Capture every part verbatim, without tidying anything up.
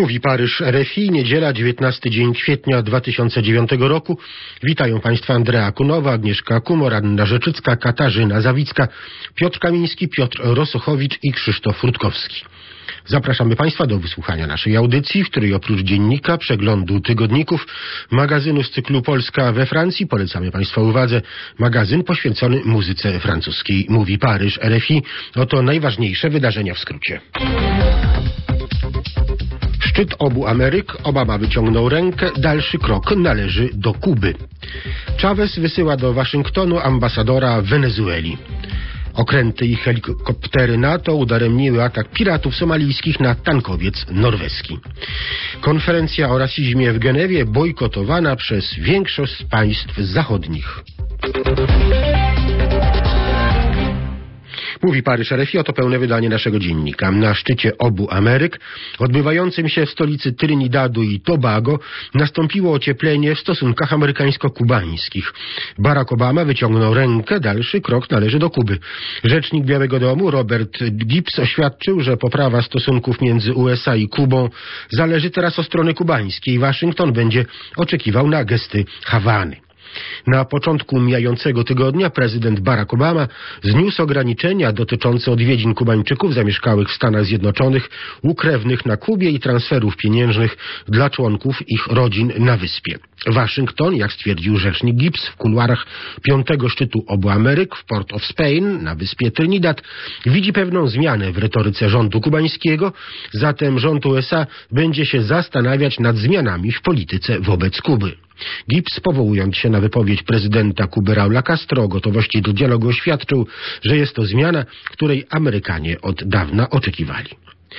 Mówi Paryż R F I, niedziela, dziewiętnasty dzień kwietnia dwa tysiące dziewiątego roku. Witają Państwa Andrea Kunowa, Agnieszka Kumor, Anna Rzeczycka, Katarzyna Zawicka, Piotr Kamiński, Piotr Rosochowicz i Krzysztof Rutkowski. Zapraszamy Państwa do wysłuchania naszej audycji, w której oprócz dziennika, przeglądu tygodników, magazynu z cyklu Polska we Francji, polecamy Państwa uwadze magazyn poświęcony muzyce francuskiej. Mówi Paryż R F I. Oto najważniejsze wydarzenia w skrócie. Szczyt obu Ameryk, Obama wyciągnął rękę, dalszy krok należy do Kuby. Chavez wysyła do Waszyngtonu ambasadora Wenezueli. Okręty i helikoptery NATO udaremniły atak piratów somalijskich na tankowiec norweski. Konferencja o rasizmie w Genewie bojkotowana przez większość państw zachodnich. Mówi Paryż R F I, oto pełne wydanie naszego dziennika. Na szczycie obu Ameryk, odbywającym się w stolicy Trinidadu i Tobago, nastąpiło ocieplenie w stosunkach amerykańsko-kubańskich. Barack Obama wyciągnął rękę, dalszy krok należy do Kuby. Rzecznik Białego Domu Robert Gibbs oświadczył, że poprawa stosunków między U S A i Kubą zależy teraz od strony kubańskiej. Waszyngton będzie oczekiwał na gesty Hawany. Na początku mijającego tygodnia prezydent Barack Obama zniósł ograniczenia dotyczące odwiedzin Kubańczyków zamieszkałych w Stanach Zjednoczonych, u krewnych na Kubie i transferów pieniężnych dla członków ich rodzin na wyspie. Waszyngton, jak stwierdził rzecznik Gibbs w kuluarach piątego szczytu obu Ameryk w Port of Spain na wyspie Trinidad, widzi pewną zmianę w retoryce rządu kubańskiego, zatem rząd U S A będzie się zastanawiać nad zmianami w polityce wobec Kuby. Gibbs, powołując się na wypowiedź prezydenta Kuby Raula Castro o gotowości do dialogu, oświadczył, że jest to zmiana, której Amerykanie od dawna oczekiwali.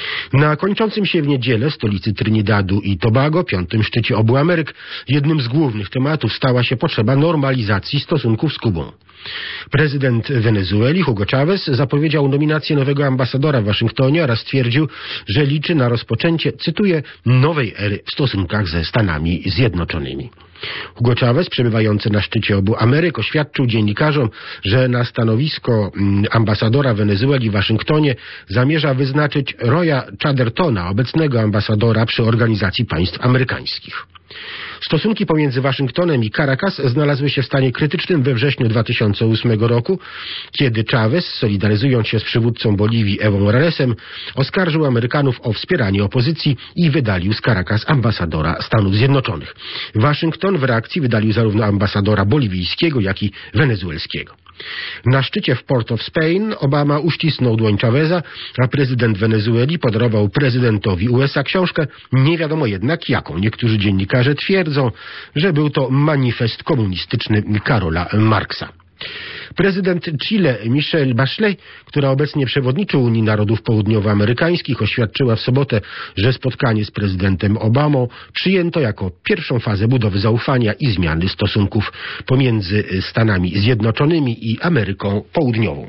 Na kończącym się w niedzielę stolicy Trinidadu i Tobago, piątym szczycie obu Ameryk, jednym z głównych tematów stała się potrzeba normalizacji stosunków z Kubą. Prezydent Wenezueli Hugo Chavez zapowiedział nominację nowego ambasadora w Waszyngtonie oraz stwierdził, że liczy na rozpoczęcie, cytuję, nowej ery w stosunkach ze Stanami Zjednoczonymi. Hugo Chavez, przebywający na szczycie obu Ameryk, oświadczył dziennikarzom, że na stanowisko ambasadora Wenezueli w Waszyngtonie zamierza wyznaczyć Roya Chattertona, obecnego ambasadora przy Organizacji Państw Amerykańskich. Stosunki pomiędzy Waszyngtonem i Caracas znalazły się w stanie krytycznym we wrześniu dwa tysiące ósmego roku, kiedy Chavez, solidaryzując się z przywódcą Boliwii Ewą Moralesem, oskarżył Amerykanów o wspieranie opozycji i wydalił z Caracas ambasadora Stanów Zjednoczonych. Waszyngton w reakcji wydalił zarówno ambasadora boliwijskiego, jak i wenezuelskiego. Na szczycie w Port of Spain Obama uścisnął dłoń Chaveza, a prezydent Wenezueli podarował prezydentowi U S A książkę, nie wiadomo jednak jaką. Niektórzy dziennikarze twierdzą, że był to manifest komunistyczny Karola Marksa. Prezydent Chile Michelle Bachelet, która obecnie przewodniczy Unii Narodów Południowoamerykańskich, oświadczyła w sobotę, że spotkanie z prezydentem Obamą przyjęto jako pierwszą fazę budowy zaufania i zmiany stosunków pomiędzy Stanami Zjednoczonymi i Ameryką Południową.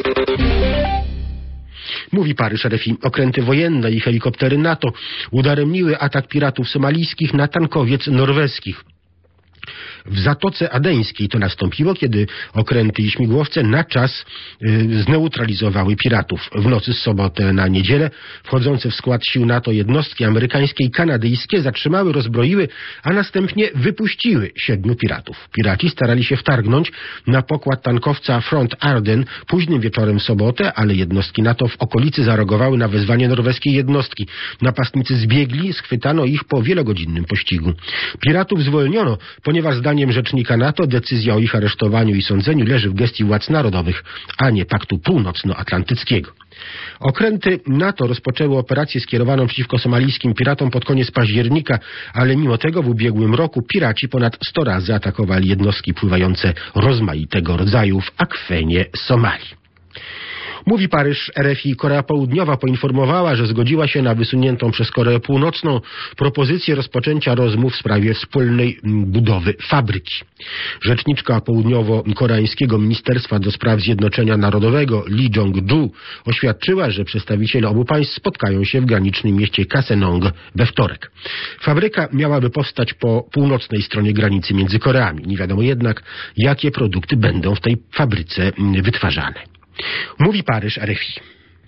Mówi Paryż R F I. Okręty wojenne i helikoptery NATO udaremniły atak piratów somalijskich na tankowiec norweskich. W Zatoce Adeńskiej to nastąpiło, kiedy okręty i śmigłowce na czas y, zneutralizowały piratów. W nocy z soboty na niedzielę wchodzące w skład sił NATO jednostki amerykańskie i kanadyjskie zatrzymały, rozbroiły, a następnie wypuściły siedmiu piratów. Piraci starali się wtargnąć na pokład tankowca Front Arden późnym wieczorem w sobotę, ale jednostki NATO w okolicy zareagowały na wezwanie norweskiej jednostki. Napastnicy zbiegli, schwytano ich po wielogodzinnym pościgu. Piratów zwolniono, ponieważ zdaniem rzecznika NATO decyzja o ich aresztowaniu i sądzeniu leży w gestii władz narodowych, a nie Paktu Północnoatlantyckiego. Okręty NATO rozpoczęły operację skierowaną przeciwko somalijskim piratom pod koniec października, ale mimo tego w ubiegłym roku piraci ponad sto razy atakowali jednostki pływające rozmaitego rodzaju w akwenie Somalii. Mówi Paryż R F I. Korea Południowa poinformowała, że zgodziła się na wysuniętą przez Koreę Północną propozycję rozpoczęcia rozmów w sprawie wspólnej budowy fabryki. Rzeczniczka południowo-koreańskiego Ministerstwa do Spraw Zjednoczenia Narodowego Lee Jong-ju oświadczyła, że przedstawiciele obu państw spotkają się w granicznym mieście Kasenong we wtorek. Fabryka miałaby powstać po północnej stronie granicy między Koreami. Nie wiadomo jednak, jakie produkty będą w tej fabryce wytwarzane. Mówi Paryż R F I.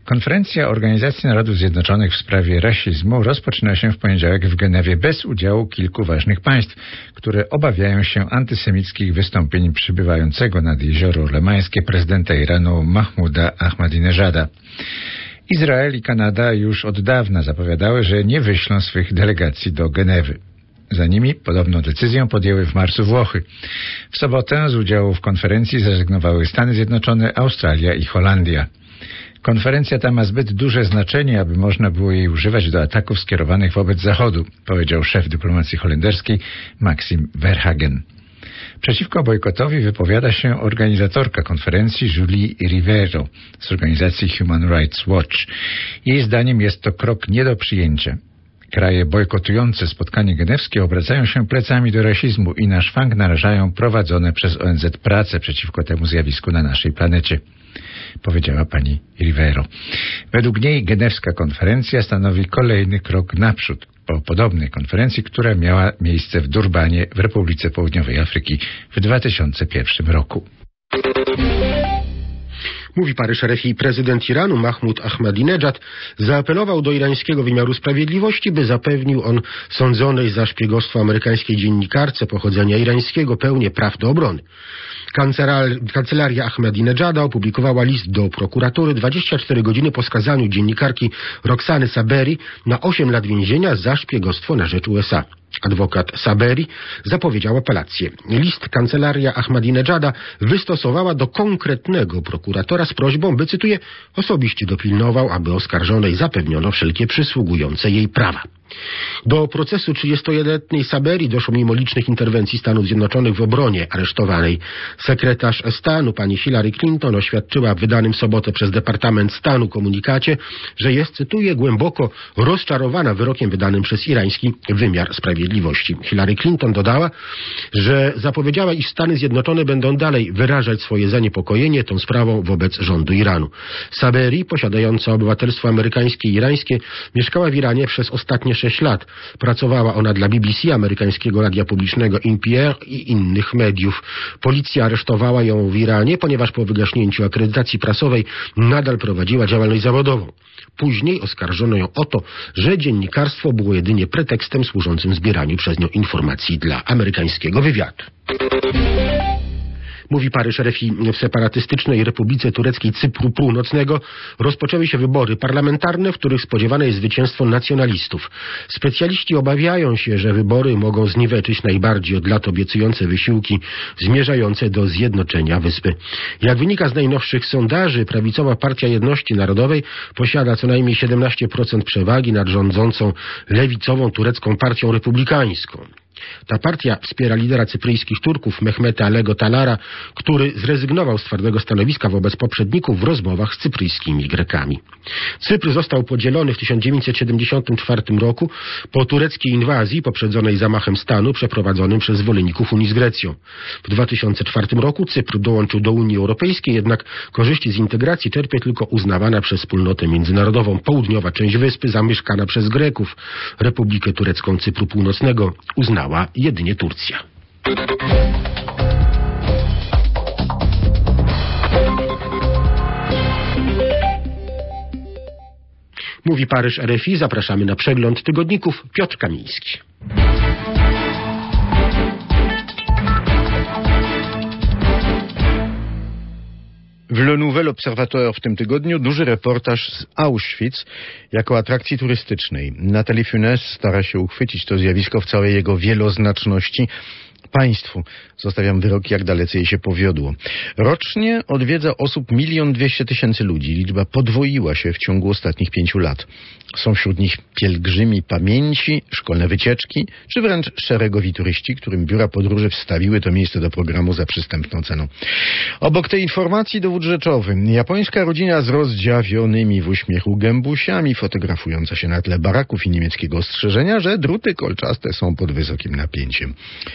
Konferencja Organizacji Narodów Zjednoczonych w sprawie rasizmu rozpoczyna się w poniedziałek w Genewie bez udziału kilku ważnych państw, które obawiają się antysemickich wystąpień przybywającego nad jezioro Lemańskie prezydenta Iranu Mahmuda Ahmadinejada. Izrael i Kanada już od dawna zapowiadały, że nie wyślą swych delegacji do Genewy. Za nimi podobną decyzję podjęły w marcu Włochy. W sobotę z udziału w konferencji zrezygnowały Stany Zjednoczone, Australia i Holandia. Konferencja ta ma zbyt duże znaczenie, aby można było jej używać do ataków skierowanych wobec Zachodu, powiedział szef dyplomacji holenderskiej Maxime Verhagen. Przeciwko bojkotowi wypowiada się organizatorka konferencji Julie Rivero z organizacji Human Rights Watch. Jej zdaniem jest to krok nie do przyjęcia. Kraje bojkotujące spotkanie genewskie obracają się plecami do rasizmu i na szwank narażają prowadzone przez O N Z prace przeciwko temu zjawisku na naszej planecie, powiedziała pani Rivero. Według niej genewska konferencja stanowi kolejny krok naprzód po podobnej konferencji, która miała miejsce w Durbanie w Republice Południowej Afryki w dwa tysiące pierwszym roku. Mówi Paryż R F I. Prezydent Iranu Mahmud Ahmadinejad zaapelował do irańskiego wymiaru sprawiedliwości, by zapewnił on sądzonej za szpiegostwo amerykańskiej dziennikarce pochodzenia irańskiego pełnię praw do obrony. Kancelaria Ahmadinejada opublikowała list do prokuratury dwadzieścia cztery godziny po skazaniu dziennikarki Roxany Saberi na osiem lat więzienia za szpiegostwo na rzecz U S A. Adwokat Saberi zapowiedział apelację. List kancelaria Ahmadinejada wystosowała do konkretnego prokuratora z prośbą, by, cytuję, osobiście dopilnował, aby oskarżonej zapewniono wszelkie przysługujące jej prawa. Do procesu trzydziestojednoletniej Saberi doszło mimo licznych interwencji Stanów Zjednoczonych w obronie aresztowanej. Sekretarz stanu pani Hillary Clinton oświadczyła w wydanym w sobotę przez Departament Stanu komunikacie, że jest, cytuję, głęboko rozczarowana wyrokiem wydanym przez irański wymiar sprawiedliwości. Hillary Clinton dodała, że zapowiedziała, iż Stany Zjednoczone będą dalej wyrażać swoje zaniepokojenie tą sprawą wobec rządu Iranu. Saberi, posiadająca obywatelstwo amerykańskie i irańskie, mieszkała w Iranie przez ostatnie sześć lat. Pracowała ona dla B B C, amerykańskiego radia publicznego N P R i innych mediów. Policja aresztowała ją w Iranie, ponieważ po wygaśnięciu akredytacji prasowej nadal prowadziła działalność zawodową. Później oskarżono ją o to, że dziennikarstwo było jedynie pretekstem służącym zbieraniu przez nią informacji dla amerykańskiego wywiadu. Mówi Paryż R F I. W separatystycznej Republice Tureckiej Cypru Północnego rozpoczęły się wybory parlamentarne, w których spodziewane jest zwycięstwo nacjonalistów. Specjaliści obawiają się, że wybory mogą zniweczyć najbardziej od lat obiecujące wysiłki zmierzające do zjednoczenia wyspy. Jak wynika z najnowszych sondaży, prawicowa Partia Jedności Narodowej posiada co najmniej siedemnaście procent przewagi nad rządzącą lewicową turecką Partią Republikańską. Ta partia wspiera lidera cypryjskich Turków Mehmeta Alego Talara, który zrezygnował z twardego stanowiska wobec poprzedników w rozmowach z cypryjskimi Grekami. Cypr został podzielony w tysiąc dziewięćset siedemdziesiątym czwartym roku po tureckiej inwazji poprzedzonej zamachem stanu przeprowadzonym przez zwolenników Unii z Grecją. W dwa tysiące czwartym roku Cypr dołączył do Unii Europejskiej, jednak korzyści z integracji czerpie tylko uznawana przez wspólnotę międzynarodową południowa część wyspy zamieszkana przez Greków. Republikę Turecką Cypru Północnego uznała jedynie Turcja. Mówi Paryż R F I. Zapraszamy na przegląd tygodników. Piotr Kamiński. W Le Nouvel Observateur w tym tygodniu duży reportaż z Auschwitz jako atrakcji turystycznej. Nathalie Funes stara się uchwycić to zjawisko w całej jego wieloznaczności. Państwu zostawiam wyroki, jak dalece jej się powiodło. Rocznie odwiedza osób milion dwieście tysięcy ludzi. Liczba podwoiła się w ciągu ostatnich pięciu lat. Są wśród nich pielgrzymi pamięci, szkolne wycieczki, czy wręcz szeregowi turyści, którym biura podróży wstawiły to miejsce do programu za przystępną ceną. Obok tej informacji dowód rzeczowy. Japońska rodzina z rozdziawionymi w uśmiechu gębusiami, fotografująca się na tle baraków i niemieckiego ostrzeżenia, że druty kolczaste są pod wysokim napięciem.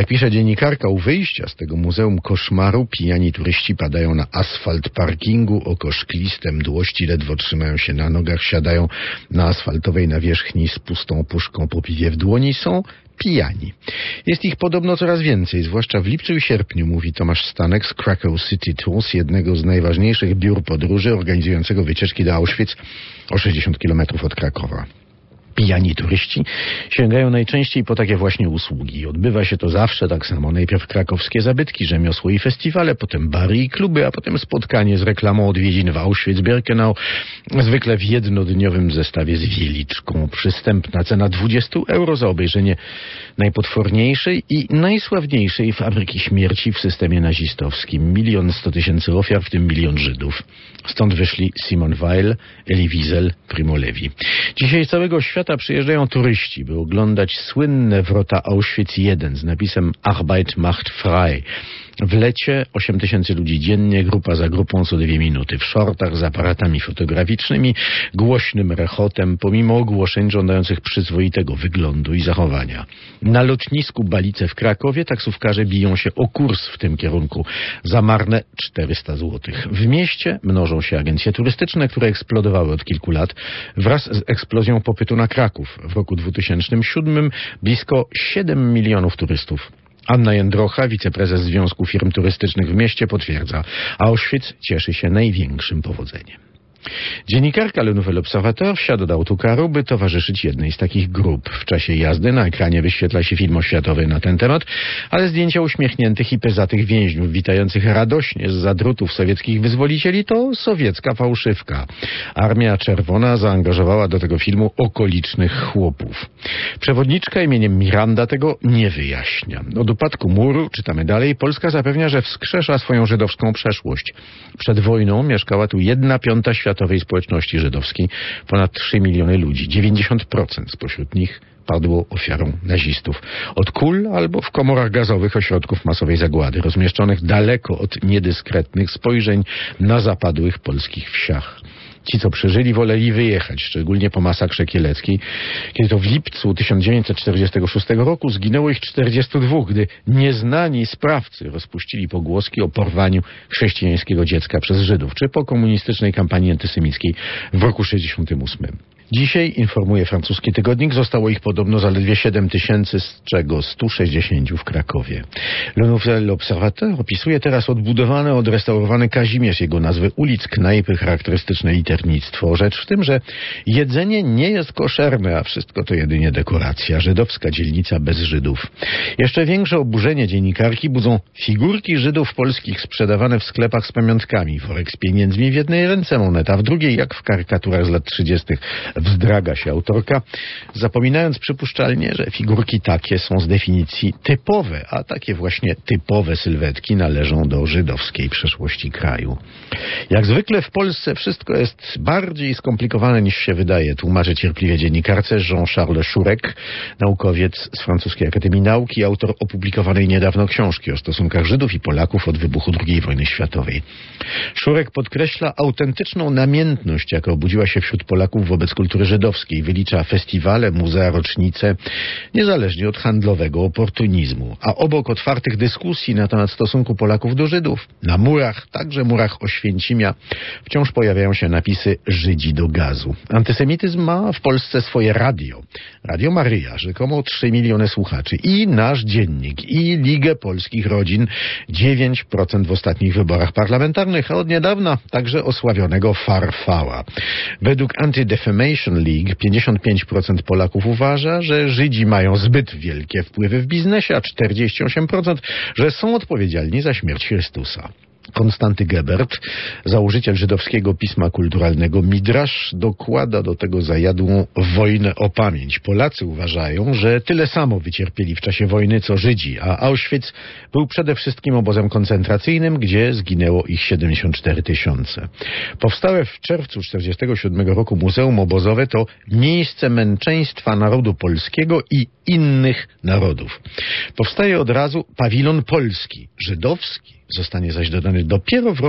Jak pisze dziennikarka, u wyjścia z tego muzeum koszmaru pijani turyści padają na asfalt parkingu, oko szkliste, mdłości ledwo trzymają się na nogach, siadają na asfaltowej nawierzchni z pustą puszką po piwie w dłoni, są pijani. Jest ich podobno coraz więcej, zwłaszcza w lipcu i sierpniu, mówi Tomasz Stanek z Krakow City Tours, jednego z najważniejszych biur podróży organizującego wycieczki do Auschwitz o sześćdziesiąt kilometrów od Krakowa. Pijani turyści sięgają najczęściej po takie właśnie usługi. Odbywa się to zawsze tak samo. Najpierw krakowskie zabytki, rzemiosło i festiwale, potem bary i kluby, a potem spotkanie z reklamą odwiedzin w Auschwitz-Birkenau, zwykle w jednodniowym zestawie z wieliczką. Przystępna cena dwadzieścia euro za obejrzenie najpotworniejszej i najsławniejszej fabryki śmierci w systemie nazistowskim. Milion sto tysięcy ofiar, w tym milion Żydów. Stąd wyszli Simon Weil, Elie Wiesel, Primo Levi. Dzisiaj z całego świata przyjeżdżają turyści, by oglądać słynne wrota Auschwitz jeden z napisem Arbeit macht frei. W lecie osiem tysięcy ludzi dziennie, grupa za grupą co dwie minuty, w szortach z aparatami fotograficznymi, głośnym rechotem, pomimo ogłoszeń żądających przyzwoitego wyglądu i zachowania. Na lotnisku Balice w Krakowie taksówkarze biją się o kurs w tym kierunku za marne czterysta złotych. W mieście mnożą się agencje turystyczne, które eksplodowały od kilku lat wraz z eksplozją popytu na Kraków. W roku dwutysięcznym siódmym blisko siedem milionów turystów. Anna Jędrocha, wiceprezes Związku Firm Turystycznych w mieście, potwierdza: Auschwitz cieszy się największym powodzeniem. Dziennikarka Le Nouvel Observateur wsiada do autokaru, by towarzyszyć jednej z takich grup. W czasie jazdy na ekranie wyświetla się film oświatowy na ten temat, ale zdjęcia uśmiechniętych i pyzatych więźniów witających radośnie z zadrutów sowieckich wyzwolicieli to sowiecka fałszywka. Armia Czerwona zaangażowała do tego filmu okolicznych chłopów. Przewodniczka imieniem Miranda tego nie wyjaśnia. Od upadku muru, czytamy dalej, Polska zapewnia, że wskrzesza swoją żydowską przeszłość. Przed wojną mieszkała tu jedna piąta światowej społeczności żydowskiej, ponad trzy miliony ludzi. dziewięćdziesiąt procent spośród nich padło ofiarą nazistów. Od kul albo w komorach gazowych ośrodków masowej zagłady, rozmieszczonych daleko od niedyskretnych spojrzeń na zapadłych polskich wsiach. Ci, co przeżyli, woleli wyjechać, szczególnie po masakrze kieleckiej, kiedy to w lipcu tysiąc dziewięćset czterdziestego szóstego roku zginęło ich czterdziestu dwóch, gdy nieznani sprawcy rozpuścili pogłoski o porwaniu chrześcijańskiego dziecka przez Żydów, czy po komunistycznej kampanii antysemickiej w roku sześćdziesiątym ósmym. Dzisiaj, informuje francuski tygodnik, zostało ich podobno zaledwie siedem tysięcy, z czego stu sześćdziesięciu w Krakowie. Le Nouvel Observateur opisuje teraz odbudowany, odrestaurowany Kazimierz, jego nazwy ulic, knajpy, charakterystyczne liternictwo. Rzecz w tym, że jedzenie nie jest koszerne, a wszystko to jedynie dekoracja. Żydowska dzielnica bez Żydów. Jeszcze większe oburzenie dziennikarki budzą figurki Żydów polskich sprzedawane w sklepach z pamiątkami. Worek z pieniędzmi w jednej ręce, moneta w drugiej, jak w karykaturach z lat trzydziestych. Wzdraga się autorka, zapominając przypuszczalnie, że figurki takie są z definicji typowe, a takie właśnie typowe sylwetki należą do żydowskiej przeszłości kraju. Jak zwykle w Polsce wszystko jest bardziej skomplikowane niż się wydaje, tłumaczy cierpliwie dziennikarce Jean-Charles Szurek, naukowiec z Francuskiej Akademii Nauk i autor opublikowanej niedawno książki o stosunkach Żydów i Polaków od wybuchu drugiej wojny światowej. Szurek podkreśla autentyczną namiętność, jaka obudziła się wśród Polaków wobec kultury żydowskiej. Wylicza festiwale, muzea, rocznice, niezależnie od handlowego oportunizmu. A obok otwartych dyskusji na temat stosunku Polaków do Żydów, na murach, także murach Oświęcimia, wciąż pojawiają się napisy Żydzi do gazu. Antysemityzm ma w Polsce swoje radio. Radio Maryja, rzekomo trzy miliony słuchaczy. I nasz dziennik, i Ligę Polskich Rodzin, dziewięć procent w ostatnich wyborach parlamentarnych, a od niedawna także osławionego Farfała. Według Anti-Defamation League pięćdziesiąt pięć procent Polaków uważa, że Żydzi mają zbyt wielkie wpływy w biznesie, a czterdzieści osiem procent, że są odpowiedzialni za śmierć Chrystusa. Konstanty Gebert, założyciel żydowskiego pisma kulturalnego Midrasz, dokłada do tego zajadłą wojnę o pamięć. Polacy uważają, że tyle samo wycierpieli w czasie wojny co Żydzi, a Auschwitz był przede wszystkim obozem koncentracyjnym, gdzie zginęło ich siedemdziesiąt cztery tysiące. Powstałe w czerwcu tysiąc dziewięćset czterdziestego siódmego roku Muzeum Obozowe to miejsce męczeństwa narodu polskiego i innych narodów. Powstaje od razu pawilon polski, żydowski zostanie zaś dodany dopiero w roku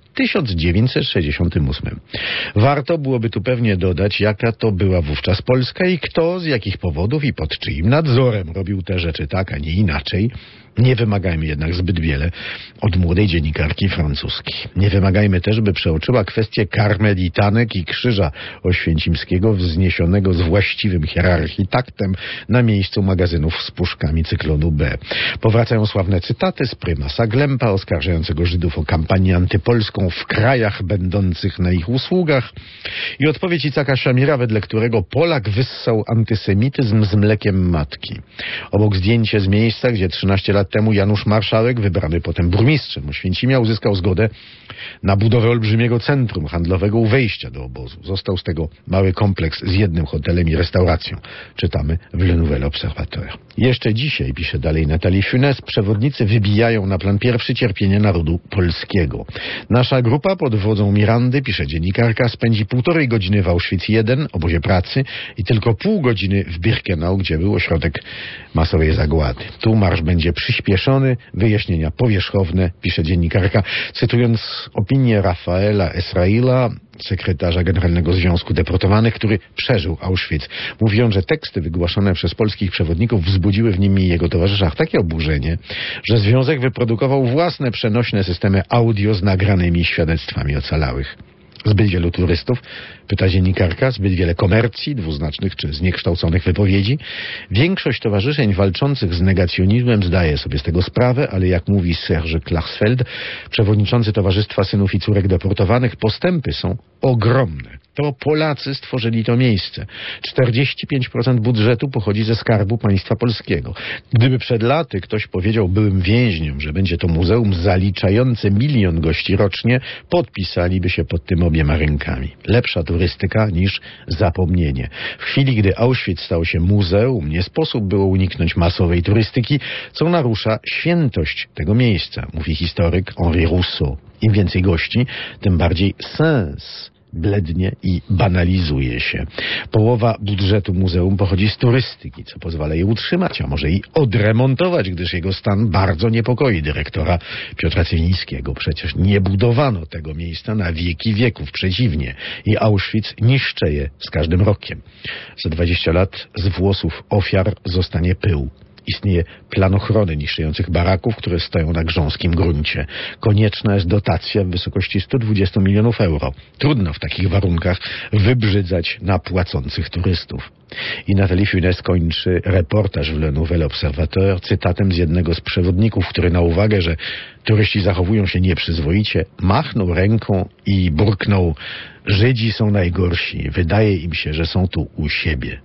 tysiąc dziewięćset sześćdziesiątym ósmym. Warto byłoby tu pewnie dodać, jaka to była wówczas Polska i kto, z jakich powodów i pod czyim nadzorem robił te rzeczy tak, a nie inaczej. Nie wymagajmy jednak zbyt wiele od młodej dziennikarki francuskiej. Nie wymagajmy też, by przeoczyła kwestię karmelitanek i krzyża oświęcimskiego wzniesionego z właściwym hierarchii taktem na miejscu magazynów z puszkami cyklonu B. Powracają sławne cytaty z prymasa Glempa oskarżającego Żydów o kampanię antypolską w krajach będących na ich usługach i odpowiedź Icaka Szamira, wedle którego Polak wyssał antysemityzm z mlekiem matki. Obok zdjęcie z miejsca, gdzie trzynaście lat temu Janusz Marszałek, wybrany potem burmistrzem Oświęcimia, uzyskał zgodę na budowę olbrzymiego centrum handlowego u wejścia do obozu. Został z tego mały kompleks z jednym hotelem i restauracją. Czytamy w Le Nouvel Observateur. Jeszcze dzisiaj, pisze dalej Nathalie Funes, przewodnicy wybijają na plan pierwszy cierpienie narodu polskiego. Nasza grupa pod wodzą Mirandy, pisze dziennikarka, spędzi półtorej godziny w Auschwitz jeden, obozie pracy, i tylko pół godziny w Birkenau, gdzie był ośrodek masowej zagłady. Tu marsz będzie przyspieszony, wyjaśnienia powierzchowne, pisze dziennikarka, cytując opinię Rafaela Esraila, sekretarza generalnego Związku Deportowanych, który przeżył Auschwitz. Mówi on, że teksty wygłaszane przez polskich przewodników wzbudziły w nim i jego towarzyszach takie oburzenie, że Związek wyprodukował własne przenośne systemy audio z nagranymi świadectwami ocalałych. Zbyt wielu turystów, pyta dziennikarka, zbyt wiele komercji, dwuznacznych czy zniekształconych wypowiedzi. Większość towarzyszeń walczących z negacjonizmem zdaje sobie z tego sprawę, ale jak mówi Serge Klarsfeld, przewodniczący Towarzystwa Synów i Córek Deportowanych, postępy są ogromne. To Polacy stworzyli to miejsce. czterdzieści pięć procent budżetu pochodzi ze Skarbu Państwa Polskiego. Gdyby przed laty ktoś powiedział byłym więźniom, że będzie to muzeum zaliczające milion gości rocznie, podpisaliby się pod tym obiema rękami. Lepsza turystyka niż zapomnienie. W chwili, gdy Auschwitz stał się muzeum, nie sposób było uniknąć masowej turystyki, co narusza świętość tego miejsca, mówi historyk Henri Rousseau. Im więcej gości, tym bardziej sens blednie i banalizuje się. Połowa budżetu muzeum pochodzi z turystyki, co pozwala je utrzymać, a może i odremontować, gdyż jego stan bardzo niepokoi dyrektora Piotra Cywińskiego. Przecież nie budowano tego miejsca na wieki wieków, przeciwnie. I Auschwitz niszczeje z każdym rokiem. Za dwadzieścia lat z włosów ofiar zostanie pył. Istnieje plan ochrony niszczących baraków, które stoją na grząskim gruncie. Konieczna jest dotacja w wysokości sto dwadzieścia milionów euro. Trudno w takich warunkach wybrzydzać na płacących turystów. I Nathalie Funes kończy reportaż w Le Nouvel Observateur cytatem z jednego z przewodników, który na uwagę, że turyści zachowują się nieprzyzwoicie, machnął ręką i burknął: Żydzi są najgorsi. Wydaje im się, że są tu u siebie.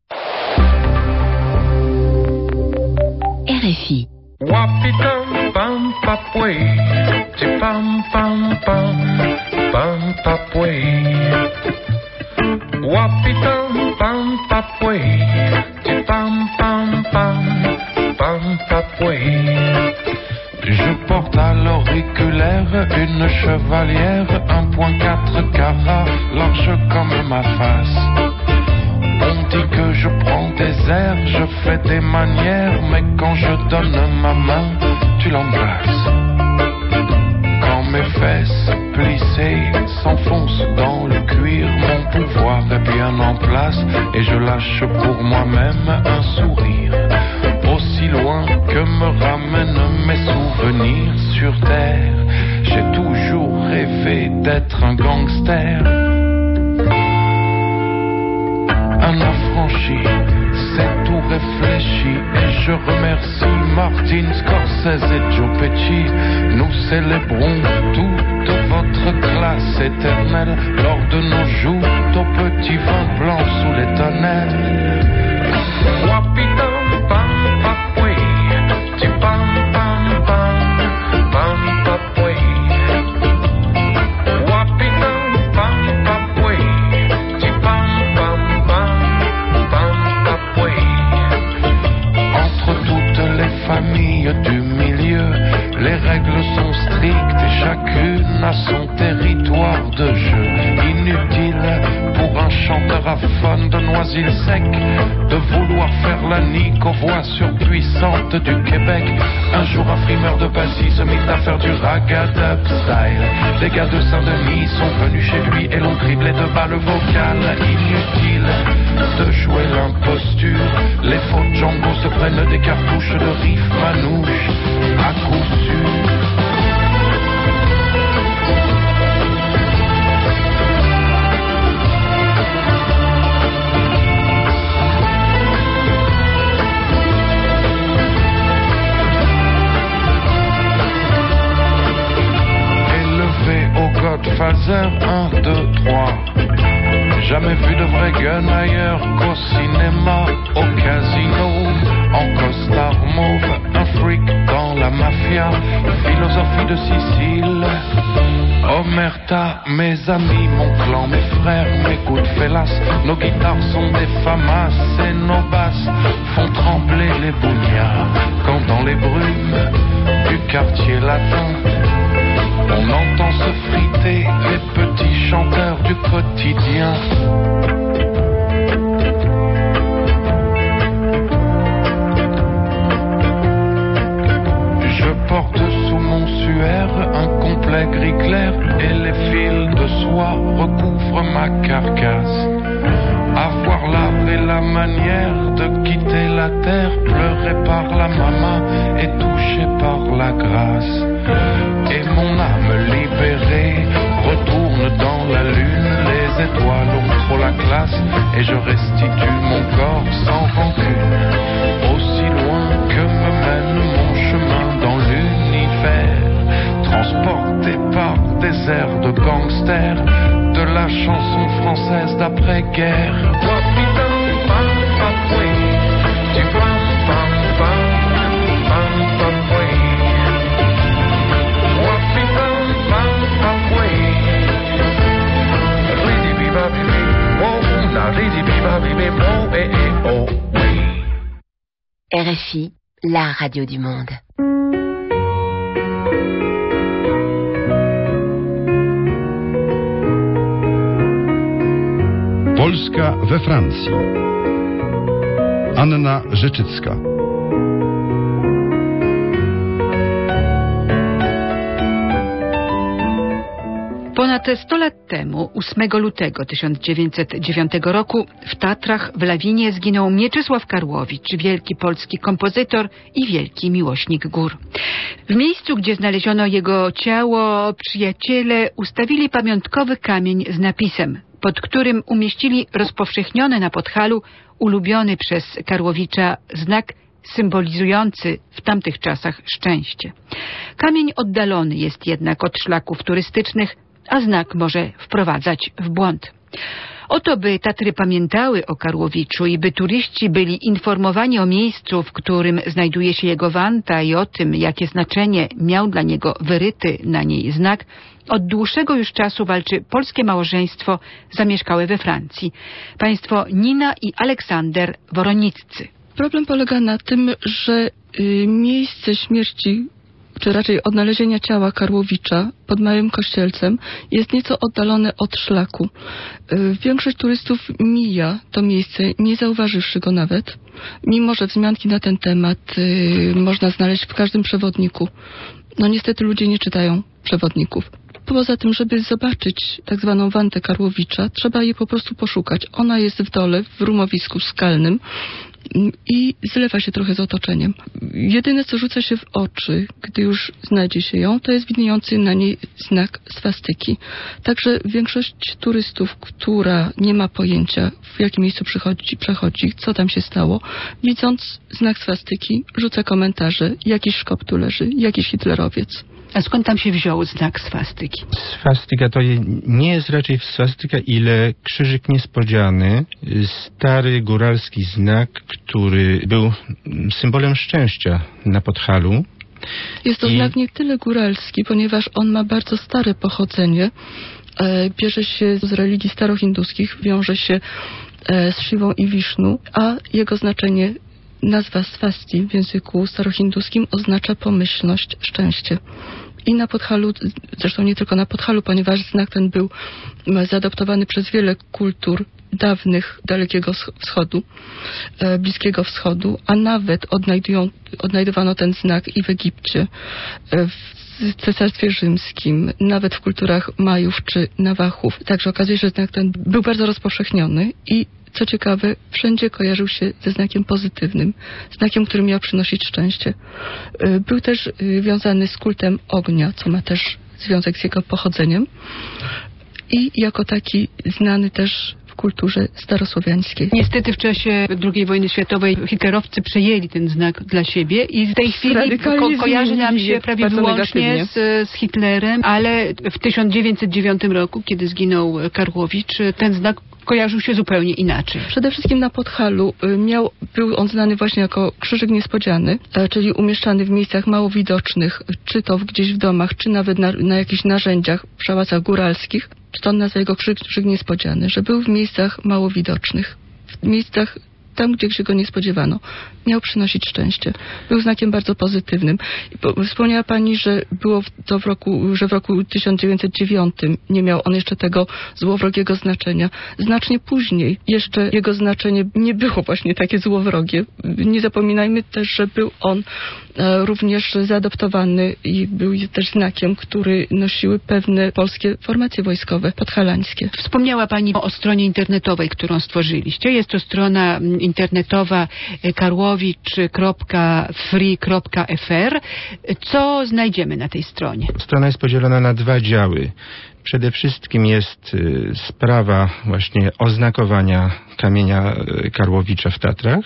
R F I. Wapidam pam papwe, ti pam pam pam pam papwe. Wapidam pam papwe, ti pam pam pam pam papwe. Je porte à l'auriculaire une chevalière, un point quatre carats, large comme ma face. On dit que je prends des airs, je fais des manières, mais quand je donne ma main, tu l'embrasses. Quand mes fesses plissées s'enfoncent dans le cuir, mon pouvoir est bien en place et je lâche pour moi-même un sourire. Aussi loin que me ramènent mes souvenirs sur terre, j'ai toujours rêvé d'être un gangster. Un affranchi, c'est tout réfléchi, et je remercie Martin Scorsese et Joe Pesci. Nous célébrons toute votre classe éternelle lors de nos joutes au petit vin blanc sous les tonnelles. Wapidam pam papwe, ti pam pam pam pam papwe. Wapidam pam papwe, ti pam pam pam pam papwe. Entre toutes les familles du milieu, les règles sont strictes et chacune a son territoire de jeu. Inutile pour un chanteur paraphone de Noisy-le-Sec, de vouloir faire la nique aux voix surpuissantes du Québec. Un jour un frimeur de Passy se mit à faire du ragga-dub style. Des gars de Saint-Denis sont venus chez lui et l'ont criblé de balles vocales. Inutile de jouer l'imposture, les faux Django se prennent des cartouches de riff manouche à coup sûr. Godfather un, deux, trois. Jamais vu de vrai gun ailleurs qu'au cinéma, au casino, en costard mauve, un freak dans la mafia, philosophie de Sicile. Omerta, mes amis, mon clan, mes frères, mes coups de félas, nos guitares sont des famas et nos basses font trembler les bougnards quand dans les brumes du quartier latin on entend se friter les petits chanteurs du quotidien. Je porte sous mon suaire un complet gris clair et les fils de soie recouvrent ma carcasse. Avoir l'art et la manière de quitter la terre, pleuré par la maman et touché par la grâce. Et mon âme libérée retourne dans la lune, les étoiles ont trop la classe et je restitue mon corps sans rancune. Aussi loin que me mène mon chemin dans l'univers, transporté par des airs de gangsters, de la chanson française d'après-guerre. R F I, la radio du monde. Polska we Francji. Anna Rzeczycka. Ponad sto lat temu, ósmego lutego tysiąc dziewięćset dziewiątego roku, w Tatrach w lawinie zginął Mieczysław Karłowicz, wielki polski kompozytor i wielki miłośnik gór. W miejscu, gdzie znaleziono jego ciało, przyjaciele ustawili pamiątkowy kamień z napisem, pod którym umieścili rozpowszechniony na Podhalu ulubiony przez Karłowicza znak symbolizujący w tamtych czasach szczęście. Kamień oddalony jest jednak od szlaków turystycznych, a znak może wprowadzać w błąd. Oto, by Tatry pamiętały o Karłowiczu i by turyści byli informowani o miejscu, w którym znajduje się jego wanta i o tym, jakie znaczenie miał dla niego wyryty na niej znak, od dłuższego już czasu walczy polskie małżeństwo zamieszkałe we Francji. Państwo Nina i Aleksander Woroniccy. Problem polega na tym, że y, miejsce śmierci, czy raczej odnalezienia ciała Karłowicza pod Małym Kościelcem jest nieco oddalone od szlaku. Y, większość turystów mija to miejsce, nie zauważywszy go nawet, mimo że wzmianki na ten temat y, można znaleźć w każdym przewodniku. No niestety ludzie nie czytają przewodników. Poza tym, żeby zobaczyć tak zwaną wantę Karłowicza, trzeba jej po prostu poszukać. Ona jest w dole, w rumowisku skalnym i zlewa się trochę z otoczeniem. Jedyne, co rzuca się w oczy, gdy już znajdzie się ją, to jest widniejący na niej znak swastyki. Także większość turystów, która nie ma pojęcia, w jakim miejscu przychodzi, przechodzi, co tam się stało, widząc znak swastyki, rzuca komentarze, jakiś szkop tu leży, jakiś hitlerowiec. A skąd tam się wziął znak swastyki? Swastyka to nie jest raczej swastyka, ile krzyżyk niespodziany, stary góralski znak, który był symbolem szczęścia na Podhalu. Jest to I... znak nie tyle góralski, ponieważ on ma bardzo stare pochodzenie. E, bierze się z religii starohinduskich, wiąże się e, z Siwą i Wisznu, a jego znaczenie, nazwa swasti w języku starohinduskim oznacza pomyślność, szczęście. I na Podhalu, zresztą nie tylko na Podhalu, ponieważ znak ten był zaadoptowany przez wiele kultur dawnych Dalekiego Wschodu, Bliskiego Wschodu, a nawet odnajdują, odnajdowano ten znak i w Egipcie, w Cesarstwie Rzymskim, nawet w kulturach Majów czy Nawachów. Także okazuje się, że znak ten był bardzo rozpowszechniony i co ciekawe, wszędzie kojarzył się ze znakiem pozytywnym, znakiem, który miał przynosić szczęście. Był też wiązany z kultem ognia, co ma też związek z jego pochodzeniem i jako taki znany też w kulturze starosłowiańskiej. Niestety w czasie drugiej wojny światowej hitlerowcy przejęli ten znak dla siebie i w tej chwili ko kojarzy nam się prawie wyłącznie z, z Hitlerem, ale w tysiąc dziewięćset dziewiątym roku, kiedy zginął Karłowicz, ten znak kojarzył się zupełnie inaczej. Przede wszystkim na Podhalu miał, był on znany właśnie jako krzyżyk niespodziany, czyli umieszczany w miejscach mało widocznych, czy to gdzieś w domach, czy nawet na, na jakichś narzędziach w szałacach góralskich. Stąd nazwa jego krzyżyk, krzyżyk niespodziany, że był w miejscach mało widocznych, w miejscach tam, gdzie się go nie spodziewano. Miał przynosić szczęście. Był znakiem bardzo pozytywnym. I wspomniała Pani, że było to w roku, że w roku tysiąc dziewięćset dziewiątym nie miał on jeszcze tego złowrogiego znaczenia. Znacznie później jeszcze jego znaczenie nie było właśnie takie złowrogie. Nie zapominajmy też, że był on e, również zaadoptowany i był też znakiem, który nosiły pewne polskie formacje wojskowe podhalańskie. Wspomniała Pani o stronie internetowej, którą stworzyliście. Jest to strona internetowa karłowicz kropka free kropka f r. Co znajdziemy na tej stronie? Strona jest podzielona na dwa działy. Przede wszystkim jest y, sprawa właśnie oznakowania kamienia Karłowicza w Tatrach,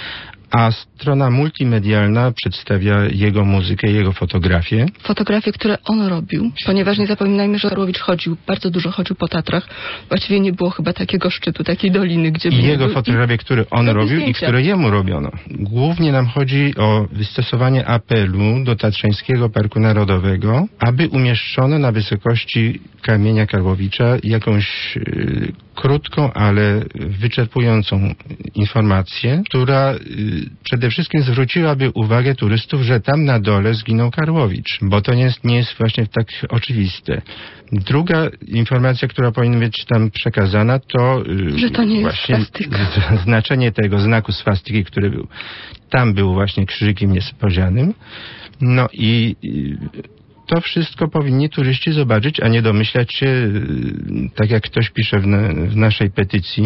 a strona multimedialna przedstawia jego muzykę, jego fotografie. Fotografie, które on robił, ponieważ nie zapominajmy, że Karłowicz chodził, bardzo dużo chodził po Tatrach. Właściwie nie było chyba takiego szczytu, takiej doliny, gdzie... I by jego był, fotografie, które on robił zdjęcia. I które jemu robiono. Głównie nam chodzi o wystosowanie apelu do Tatrzańskiego Parku Narodowego, aby umieszczono na wysokości kamienia Karłowicza jakąś yy, krótką, ale wyczerpującą informację, która yy, przede wszystkim zwróciłaby uwagę turystów, że tam na dole zginął Karłowicz, bo to nie jest, nie jest właśnie tak oczywiste. Druga informacja, która powinna być tam przekazana, to, yy, że to nie właśnie jest swastyka. Znaczenie tego znaku swastyki, który był. Tam był właśnie krzyżykiem niespodzianym. No i yy, to wszystko powinni turyści zobaczyć, a nie domyślać się, tak jak ktoś pisze w, na, w naszej petycji,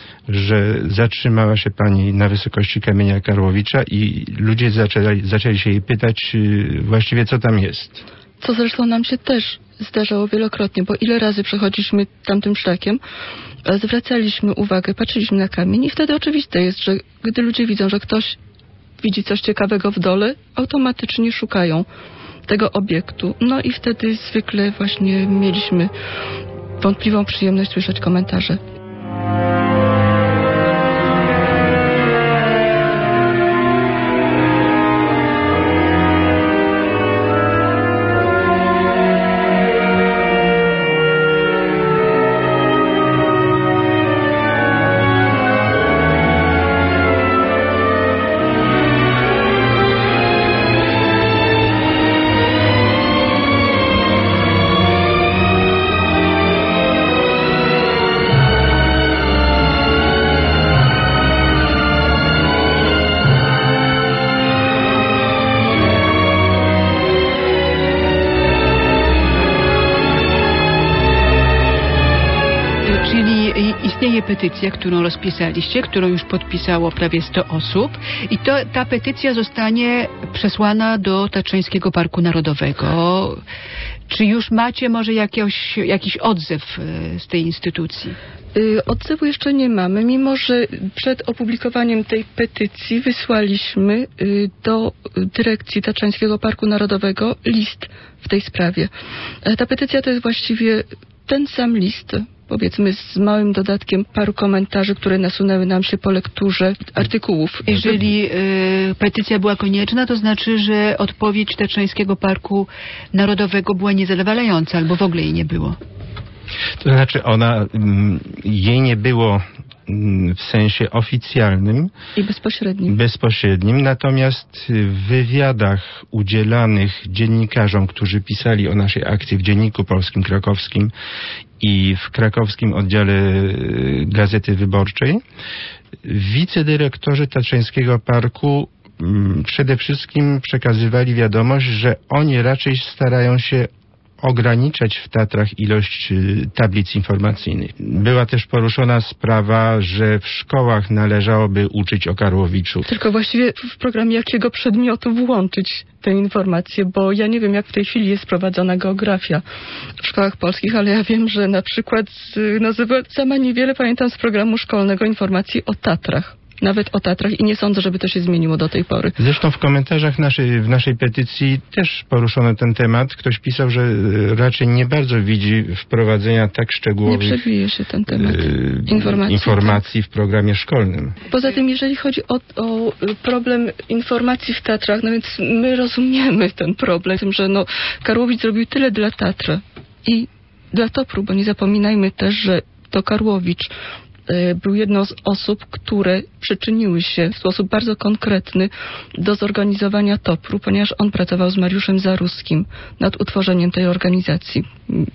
że zatrzymała się pani na wysokości kamienia Karłowicza i ludzie zaczęli, zaczęli się jej pytać właściwie, co tam jest. Co zresztą nam się też zdarzało wielokrotnie, bo ile razy przechodziliśmy tamtym szlakiem, zwracaliśmy uwagę, patrzyliśmy na kamień i wtedy oczywiste jest, że gdy ludzie widzą, że ktoś widzi coś ciekawego w dole, automatycznie szukają tego obiektu. No i wtedy zwykle właśnie mieliśmy wątpliwą przyjemność słyszeć komentarze. Istnieje petycja, którą rozpisaliście, którą już podpisało prawie sto osób i to, ta petycja zostanie przesłana do Tatrzańskiego Parku Narodowego. Czy już macie może jakiegoś, jakiś odzew z tej instytucji? Yy, odzewu jeszcze nie mamy, mimo że przed opublikowaniem tej petycji wysłaliśmy yy, do dyrekcji Tatrzańskiego Parku Narodowego list w tej sprawie. Yy, ta petycja to jest właściwie ten sam list, powiedzmy z małym dodatkiem paru komentarzy, które nasunęły nam się po lekturze artykułów. Jeżeli y, petycja była konieczna, to znaczy, że odpowiedź Tatrzańskiego Parku Narodowego była niezadowalająca, albo w ogóle jej nie było. To znaczy ona, jej nie było w sensie oficjalnym i bezpośrednim. bezpośrednim. Natomiast w wywiadach udzielanych dziennikarzom, którzy pisali o naszej akcji w Dzienniku Polskim Krakowskim i w krakowskim oddziale Gazety Wyborczej, wicedyrektorzy Tatrzańskiego Parku przede wszystkim przekazywali wiadomość, że oni raczej starają się ograniczać w Tatrach ilość tablic informacyjnych. Była też poruszona sprawa, że w szkołach należałoby uczyć o Karłowiczu. Tylko właściwie w programie jakiego przedmiotu włączyć te informacje, bo ja nie wiem, jak w tej chwili jest prowadzona geografia w szkołach polskich, ale ja wiem, że na przykład nazywa, sama niewiele pamiętam z programu szkolnego informacji o Tatrach. Nawet o Tatrach i nie sądzę, żeby to się zmieniło do tej pory. Zresztą w komentarzach naszej, w naszej petycji też poruszono ten temat. Ktoś pisał, że raczej nie bardzo widzi wprowadzenia tak szczegółowych nie przewija się ten temat yy, informacji, informacji w programie szkolnym. Poza tym, jeżeli chodzi o, o problem informacji w Tatrach, no więc my rozumiemy ten problem, tym, że no, Karłowicz zrobił tyle dla Tatra i dla Topru, bo nie zapominajmy też, że to Karłowicz był jedną z osób, które przyczyniły się w sposób bardzo konkretny do zorganizowania Topru, ponieważ on pracował z Mariuszem Zaruskim nad utworzeniem tej organizacji.